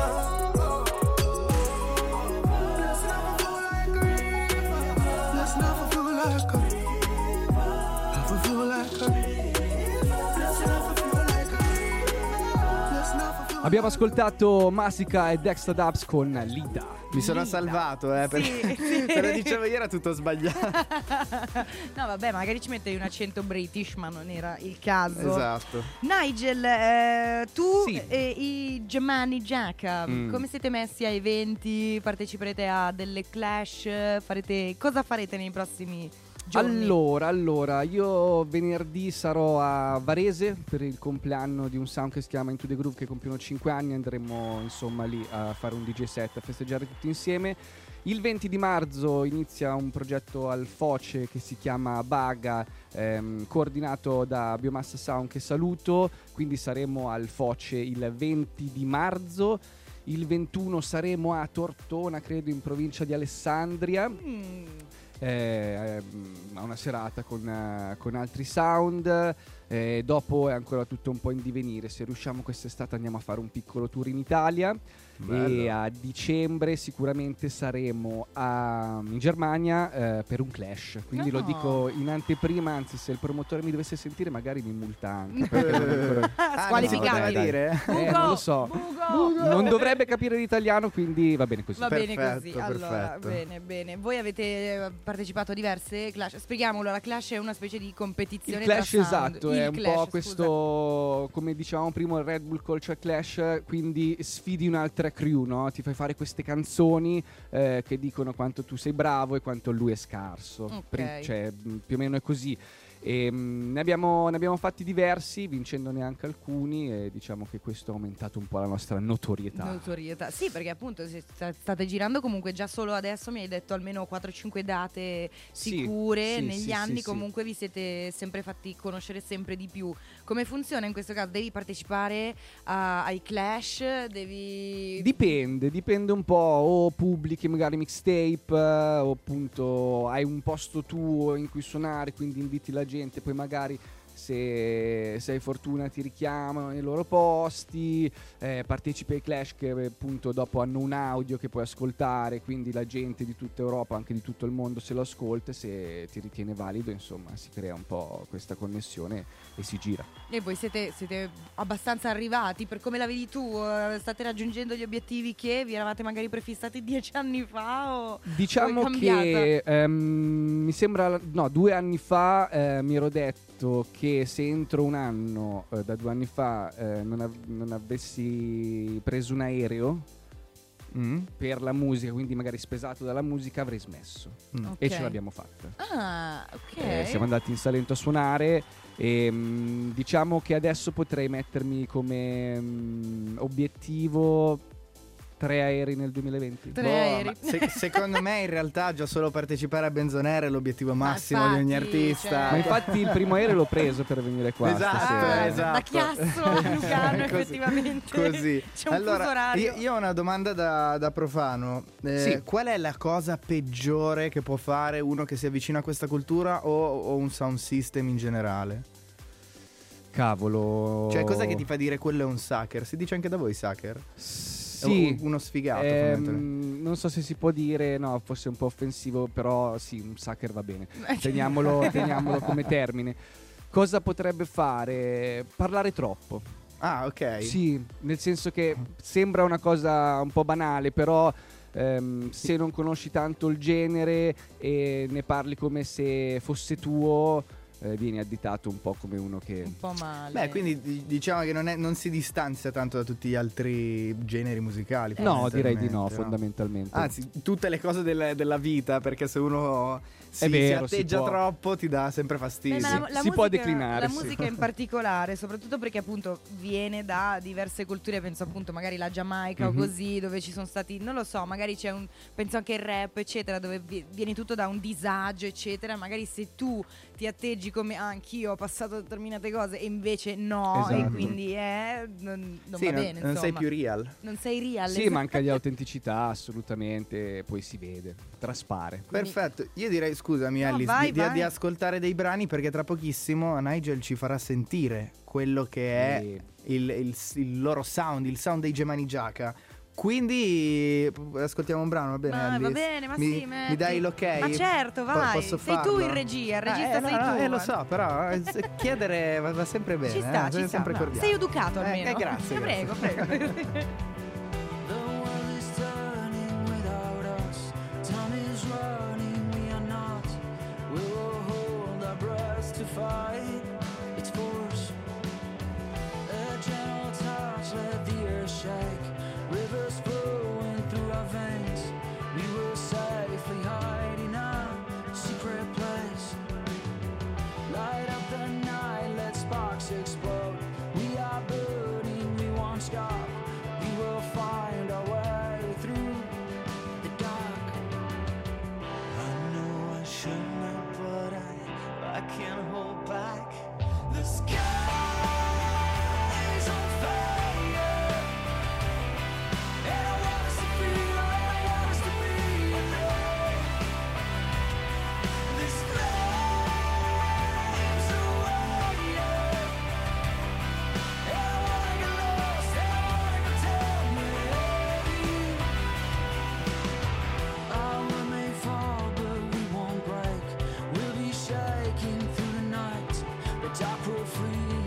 Blessing off a flow like a river. Blessing off a flow like a river. Off a flow like a river. Blessing off a flow like a river. Blessing off a flow. Abbiamo ascoltato Massica e Dexta Dubs con Lida. Mi sono salvato, perché te lo dicevo io era tutto sbagliato. No vabbè, magari ci mettevi un accento british, ma non era il caso. Esatto. Nigel, tu e i Gemani Giaca, come siete messi a eventi? Parteciperete a delle clash? Cosa farete nei prossimi giorni? Allora, io venerdì sarò a Varese per il compleanno di un sound che si chiama Into the Groove, che compiono 5 anni. Andremo insomma lì a fare un DJ set, a festeggiare tutti insieme. Il 20 di marzo inizia un progetto al Foce che si chiama Baga, coordinato da Biomassa Sound, che saluto. Quindi saremo al Foce il 20 di marzo. Il 21 saremo a Tortona, credo, in provincia di Alessandria. A una serata con altri sound. Dopo è ancora tutto un po' in divenire. Se riusciamo quest'estate andiamo a fare un piccolo tour in Italia. Bello. E a dicembre sicuramente saremo in Germania per un clash. Quindi lo dico in anteprima, anzi se il promotore mi dovesse sentire magari mi multa anche. Squalificati. Non lo so. Non dovrebbe capire l'italiano, quindi va bene così. Va bene così. Allora, bene. Voi avete partecipato a diverse clash. Spieghiamolo, la clash è una specie di competizione. Il clash, tra sound. esatto, è un Clash, po' questo, come dicevamo prima, il Red Bull Culture Clash, quindi sfidi un'altra crew, no? Ti fai fare queste canzoni che dicono quanto tu sei bravo e quanto lui è scarso. Ok. Cioè, più o meno è così. E, ne abbiamo fatti diversi, vincendone anche alcuni, e diciamo che questo ha aumentato un po' la nostra notorietà. Sì, perché appunto state girando comunque già solo adesso, mi hai detto almeno 4-5 date sicure, sì, negli sì, anni sì, comunque vi siete sempre fatti conoscere sempre di più. Come funziona in questo caso? Devi partecipare ai Clash? Dipende un po', o pubblichi magari mixtape, o appunto hai un posto tuo in cui suonare, quindi inviti la gente, poi magari se hai fortuna ti richiamano nei loro posti, partecipi ai Clash che appunto dopo hanno un audio che puoi ascoltare, quindi la gente di tutta Europa, anche di tutto il mondo, se lo ascolta, se ti ritiene valido, insomma si crea un po' questa connessione e si gira. E voi siete abbastanza arrivati, per come la vedi tu? State raggiungendo gli obiettivi che vi eravate magari prefissati 10 anni fa? O Diciamo è cambiata? che mi sembra, 2 anni fa mi ero detto che se entro un anno, da 2 anni fa, non avessi preso un aereo per la musica, quindi magari spesato dalla musica, avrei smesso. E ce l'abbiamo fatta. Ah, ok. Siamo andati in Salento a suonare e diciamo che adesso potrei mettermi come obiettivo 3 aerei nel 2020. 3 aerei. Secondo me in realtà già solo partecipare a Benzonera è l'obiettivo massimo di ogni artista. cioè. Ma infatti il primo aereo l'ho preso per venire qua stasera. Esatto. Da Chiasso a Lugano, Così, effettivamente. Così. C'è un fuso orario. Io ho una domanda da profano. Sì. Qual è la cosa peggiore che può fare uno che si avvicina a questa cultura o un sound system in generale? Cavolo. Cioè, cosa che ti fa dire quello è un sucker? Si dice anche da voi sucker? Sì. Uno sfigato. fondamentalmente. Non so se si può dire, no, forse è un po' offensivo, però sì, un sucker va bene. Teniamolo come termine. Cosa potrebbe fare? Parlare troppo. Ah, ok. Sì, nel senso che sembra una cosa un po' banale, però se non conosci tanto il genere e ne parli come se fosse tuo, vieni additato un po' come uno che... Un po' male. Beh, quindi diciamo che non si distanzia tanto da tutti gli altri generi musicali. No, direi di no, fondamentalmente, fondamentalmente. Anzi, tutte le cose della vita, perché se uno È vero, si atteggia si può. troppo ti dà sempre fastidio. Ma la si musica, può declinare, la sì. musica in particolare, soprattutto perché appunto viene da diverse culture, penso appunto magari la Giamaica o così, dove ci sono stati, non lo so, magari c'è penso anche il rap eccetera, dove viene tutto da un disagio eccetera, magari se tu ti atteggi come anch'io ho passato determinate cose e invece no, Esatto. e quindi non Sì, va non- bene, non sei insomma. più real. Non sei real. Sì, manca di autenticità, assolutamente, poi si vede, traspare. Perfetto, io direi, scusami No, Alice, vai, di vai. ascoltare dei brani, perché tra pochissimo Nigel ci farà sentire quello che è il loro sound, il sound dei Gemani Giaca. Quindi ascoltiamo un brano, va bene? Ma va Alice? bene, ma mi, sì, metti. mi dai l'ok? Ma certo, vai. Posso Sei farlo? tu in regia, il regista sei tu. Lo so, però chiedere va sempre bene. Ci sta, sei ci sta. sempre No, cordiale. sei educato almeno. Grazie. Prego, prego. The world is turning without us. Time is running, we are not. We will hold our breaths to fight its force. A gentle touch, let the earth shake. Rivers flowing through our veins. We will safely hide in a secret place. Light up the night, let sparks explode. We are burning, we won't stop. We will find our way through the dark. I know I shouldn't, but I can't hold back. The sky is on fire, and I want us to feel, and I want us to be alive. This flame's a warrior, and I wanna get lost, and I wanna go tell me. Our may fall, but we won't break. We'll be shaking through the night. The dark will free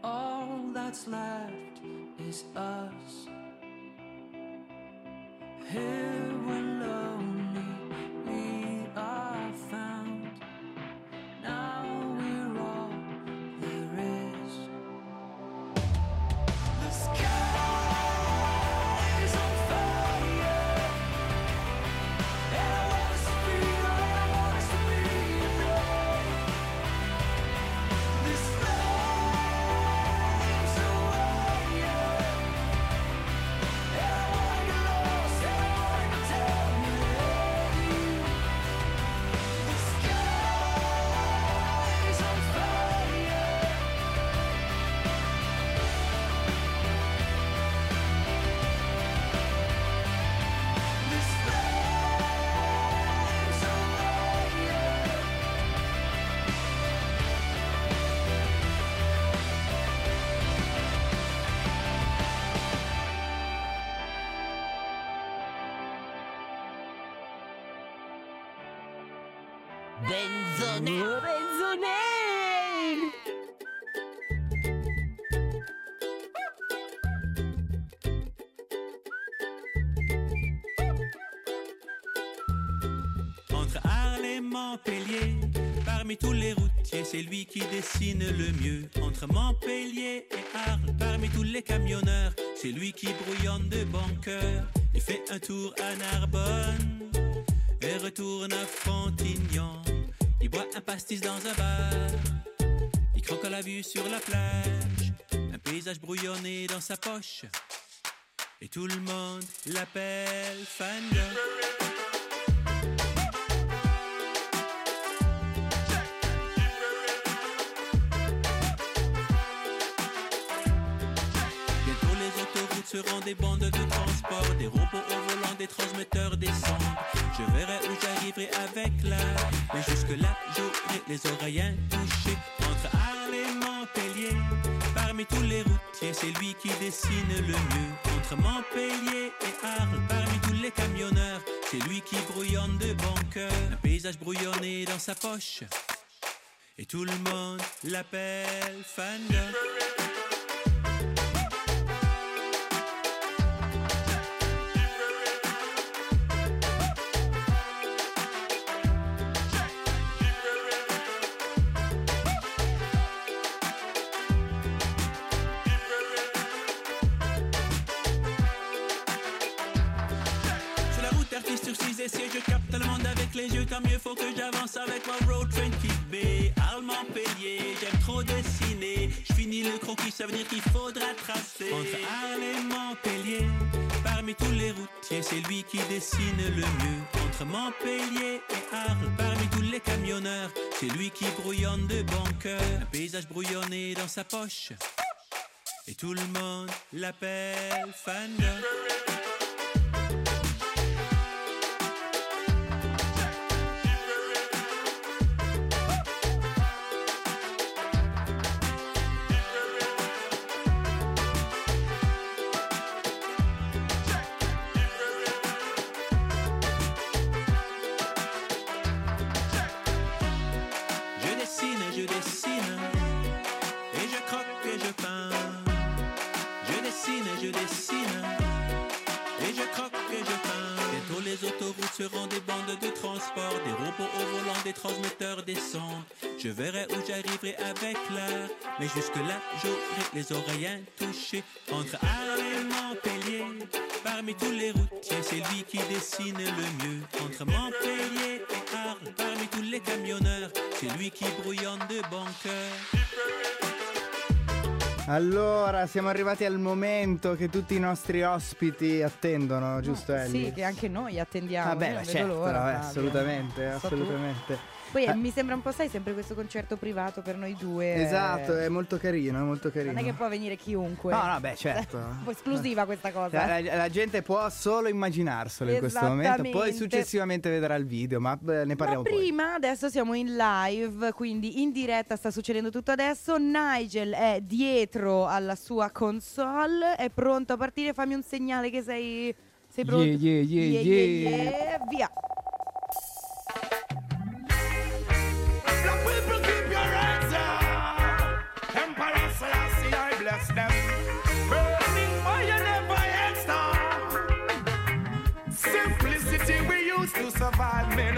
all that's left is us. Here we're lonely, we are found. Now we're all there is. The sky is on fire, and I want us to be, I want us to be afraid. This flame's a wire, and I wanna get lost, and I wanna go tell you. The sky is on fire. This flame's a wire. Benzone. Entre Arles et Montpellier, parmi tous les routiers, c'est lui qui dessine le mieux. Entre Montpellier et Arles, parmi tous les camionneurs, c'est lui qui brouillonne de bon cœur. Il fait un tour à Narbonne et retourne à Frontignan. Il boit un pastis dans un bar, il croque à la vue sur la plage, un paysage brouillonné dans sa poche, et tout le monde l'appelle Fanda. Bientôt les autoroutes seront des bandes de transport, des robots au volant, des transmetteurs, des sondes. Je verrai où j'arriverai avec l'art, mais jusque-là j'aurai les oreilles intouchées. Entre Arles et Montpellier, parmi tous les routiers, c'est lui qui dessine le mieux. Entre Montpellier et Arles, parmi tous les camionneurs, c'est lui qui brouillonne de bon cœur. Un paysage brouillonné dans sa poche, et tout le monde l'appelle Fanda. Sur la route artiste sur 6 essais, je capte le monde avec les yeux. Tant mieux faut que j'avance avec ma road train Kid B. Arles Montpellier, j'aime trop dessiner. Je finis le croquis, ça veut dire qu'il faudra tracer. Entre Arles et Montpellier, parmi tous les routiers, c'est lui qui dessine le mieux. Entre Montpellier et Arles, parmi tous les camionneurs, c'est lui qui brouillonne de bon cœur. Un paysage brouillonné dans sa poche, et tout le monde l'appelle Fanda. Je dessine, et je croque et je peins. Je dessine, et je croque et je peins. Bientôt les autoroutes seront des bandes de transport, des robots au volant, des transmetteurs, des sondes. Je verrai où j'arriverai avec l'art, mais jusque-là j'aurai les oreilles intouchées. Entre Arles et Montpellier, parmi tous les routiers, c'est lui qui dessine le mieux. Entre Montpellier et Arles, parmi tous les camionneurs, c'est lui qui brouillonne de bon cœur. Allora, siamo arrivati al momento che tutti i nostri ospiti attendono, giusto Ellie? Sì, che anche noi attendiamo. Vabbè, io non vedo certo, l'ora, Fabio. assolutamente, So tu. assolutamente. Poi mi sembra un po', sai, sempre questo concerto privato per noi due. Esatto, è molto carino, è molto carino. Non è che può venire chiunque. No, beh, certo. Un po' esclusiva questa cosa. La gente può solo immaginarselo in questo momento, poi successivamente vedrà il video, ma ne parliamo poi. Prima, adesso siamo in live, quindi in diretta sta succedendo tutto adesso. Nigel è dietro alla sua console, è pronto a partire. Fammi un segnale che sei pronto. Yeah. Via. Black people, keep your hands up. Emperor Selassie I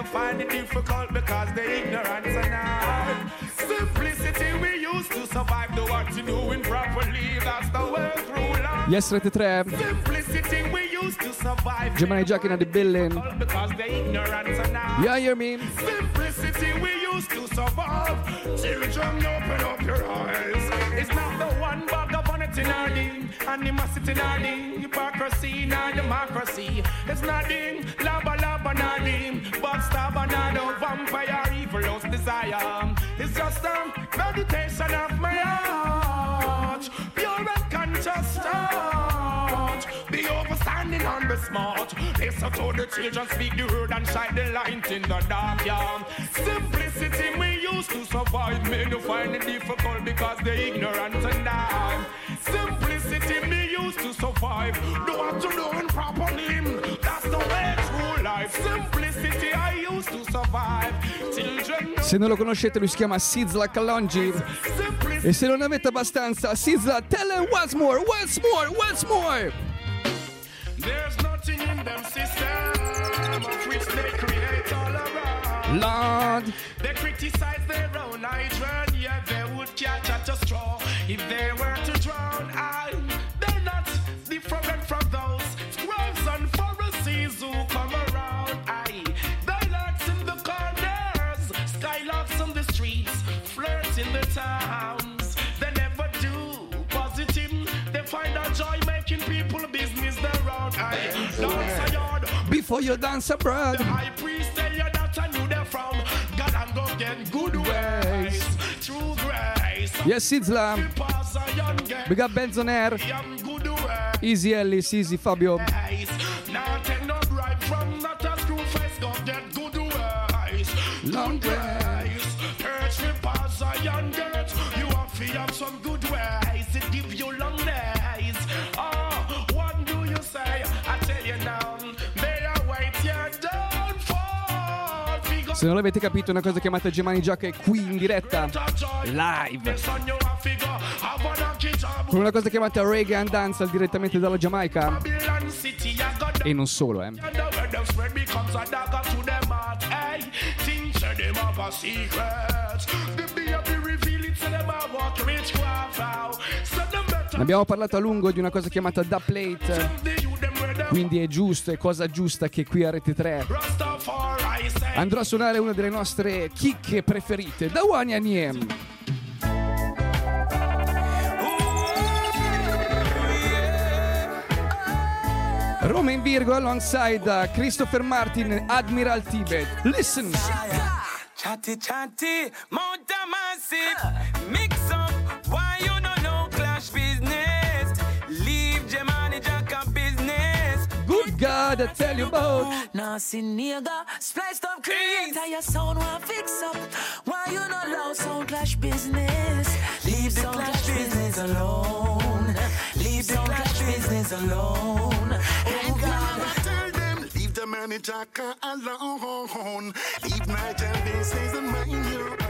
find it difficult because they ignorance and now. Simplicity we used to survive the what to doing properly. That's the way through life. Yes, Rete 3. Simplicity we used to survive. Gemini Jackie in the building. Because they ignorance and now. Yeah, hear me. Simplicity we used to survive. Children, open up your eyes. It's not the one bag of vanity in our ding, animosity in our ding, hypocrisy in our democracy. It's nothing, laba nothing, but stab another vampire, evil lost desire. It's just a meditation of my heart, pure and conscious thought. Be overstanding and be smart. Listen to the children speak the word and shine the light in the dark, yeah. Simplicity we used to survive, made you find it difficult because they ignorant and die. Simplicity me used to survive, do what you doing properly, that's the way through life. Simplicity I used to survive. Children. Se non lo conoscete, lui si chiama Sizzla Kalonji. E se non avete abbastanza, Sizzla, tell him once more. There's nothing in them system of which they create all around. Lord, they criticize their own children, yeah, they would catch at a straw if they were to drown. They're not different from those scribes and Pharisees who come around. They lurks in the corners, skylarks on the streets, flirts in the towns. They never do positive. They find a joy making people business their own. Dance a yard before you dance abroad. The high priest tell you that I knew them from God and go get good ways through grace. Yes, Sizzla. Big up Benz on air. Easy Ellis, easy Fabio. Now take no bribe from not a screw face, go get good ways. Long ways. Church me pass a young dirt. You have some good ways. It give you long days. Oh, what do you say? I tell you now, they await your downfall. Se non l'avete capito, è una cosa chiamata Gemani Giacca è qui in diretta, live, con una cosa chiamata Reggae and Dancehall direttamente dalla Giamaica. E non solo, Ne abbiamo parlato a lungo di una cosa chiamata Da Plate, quindi è giusto, è cosa giusta che qui a Rete 3 andrò a suonare una delle nostre chicche preferite, da One Aniem. Roma in Virgo alongside Christopher Martin, Admiral Tibet. Listen. Chatty, Mount Massive, mix up, why you don't know clash business, leave Gemani Jacka business. Good God, I tell you about. Now see nigga, spliced up creator, your sound want fix up. Why you not loud sound clash business? Leave the clash business alone. Leave the clash business alone. Oh God, tell them, leave the Gemani Jacka alone. Leave Nigel business and mind your own.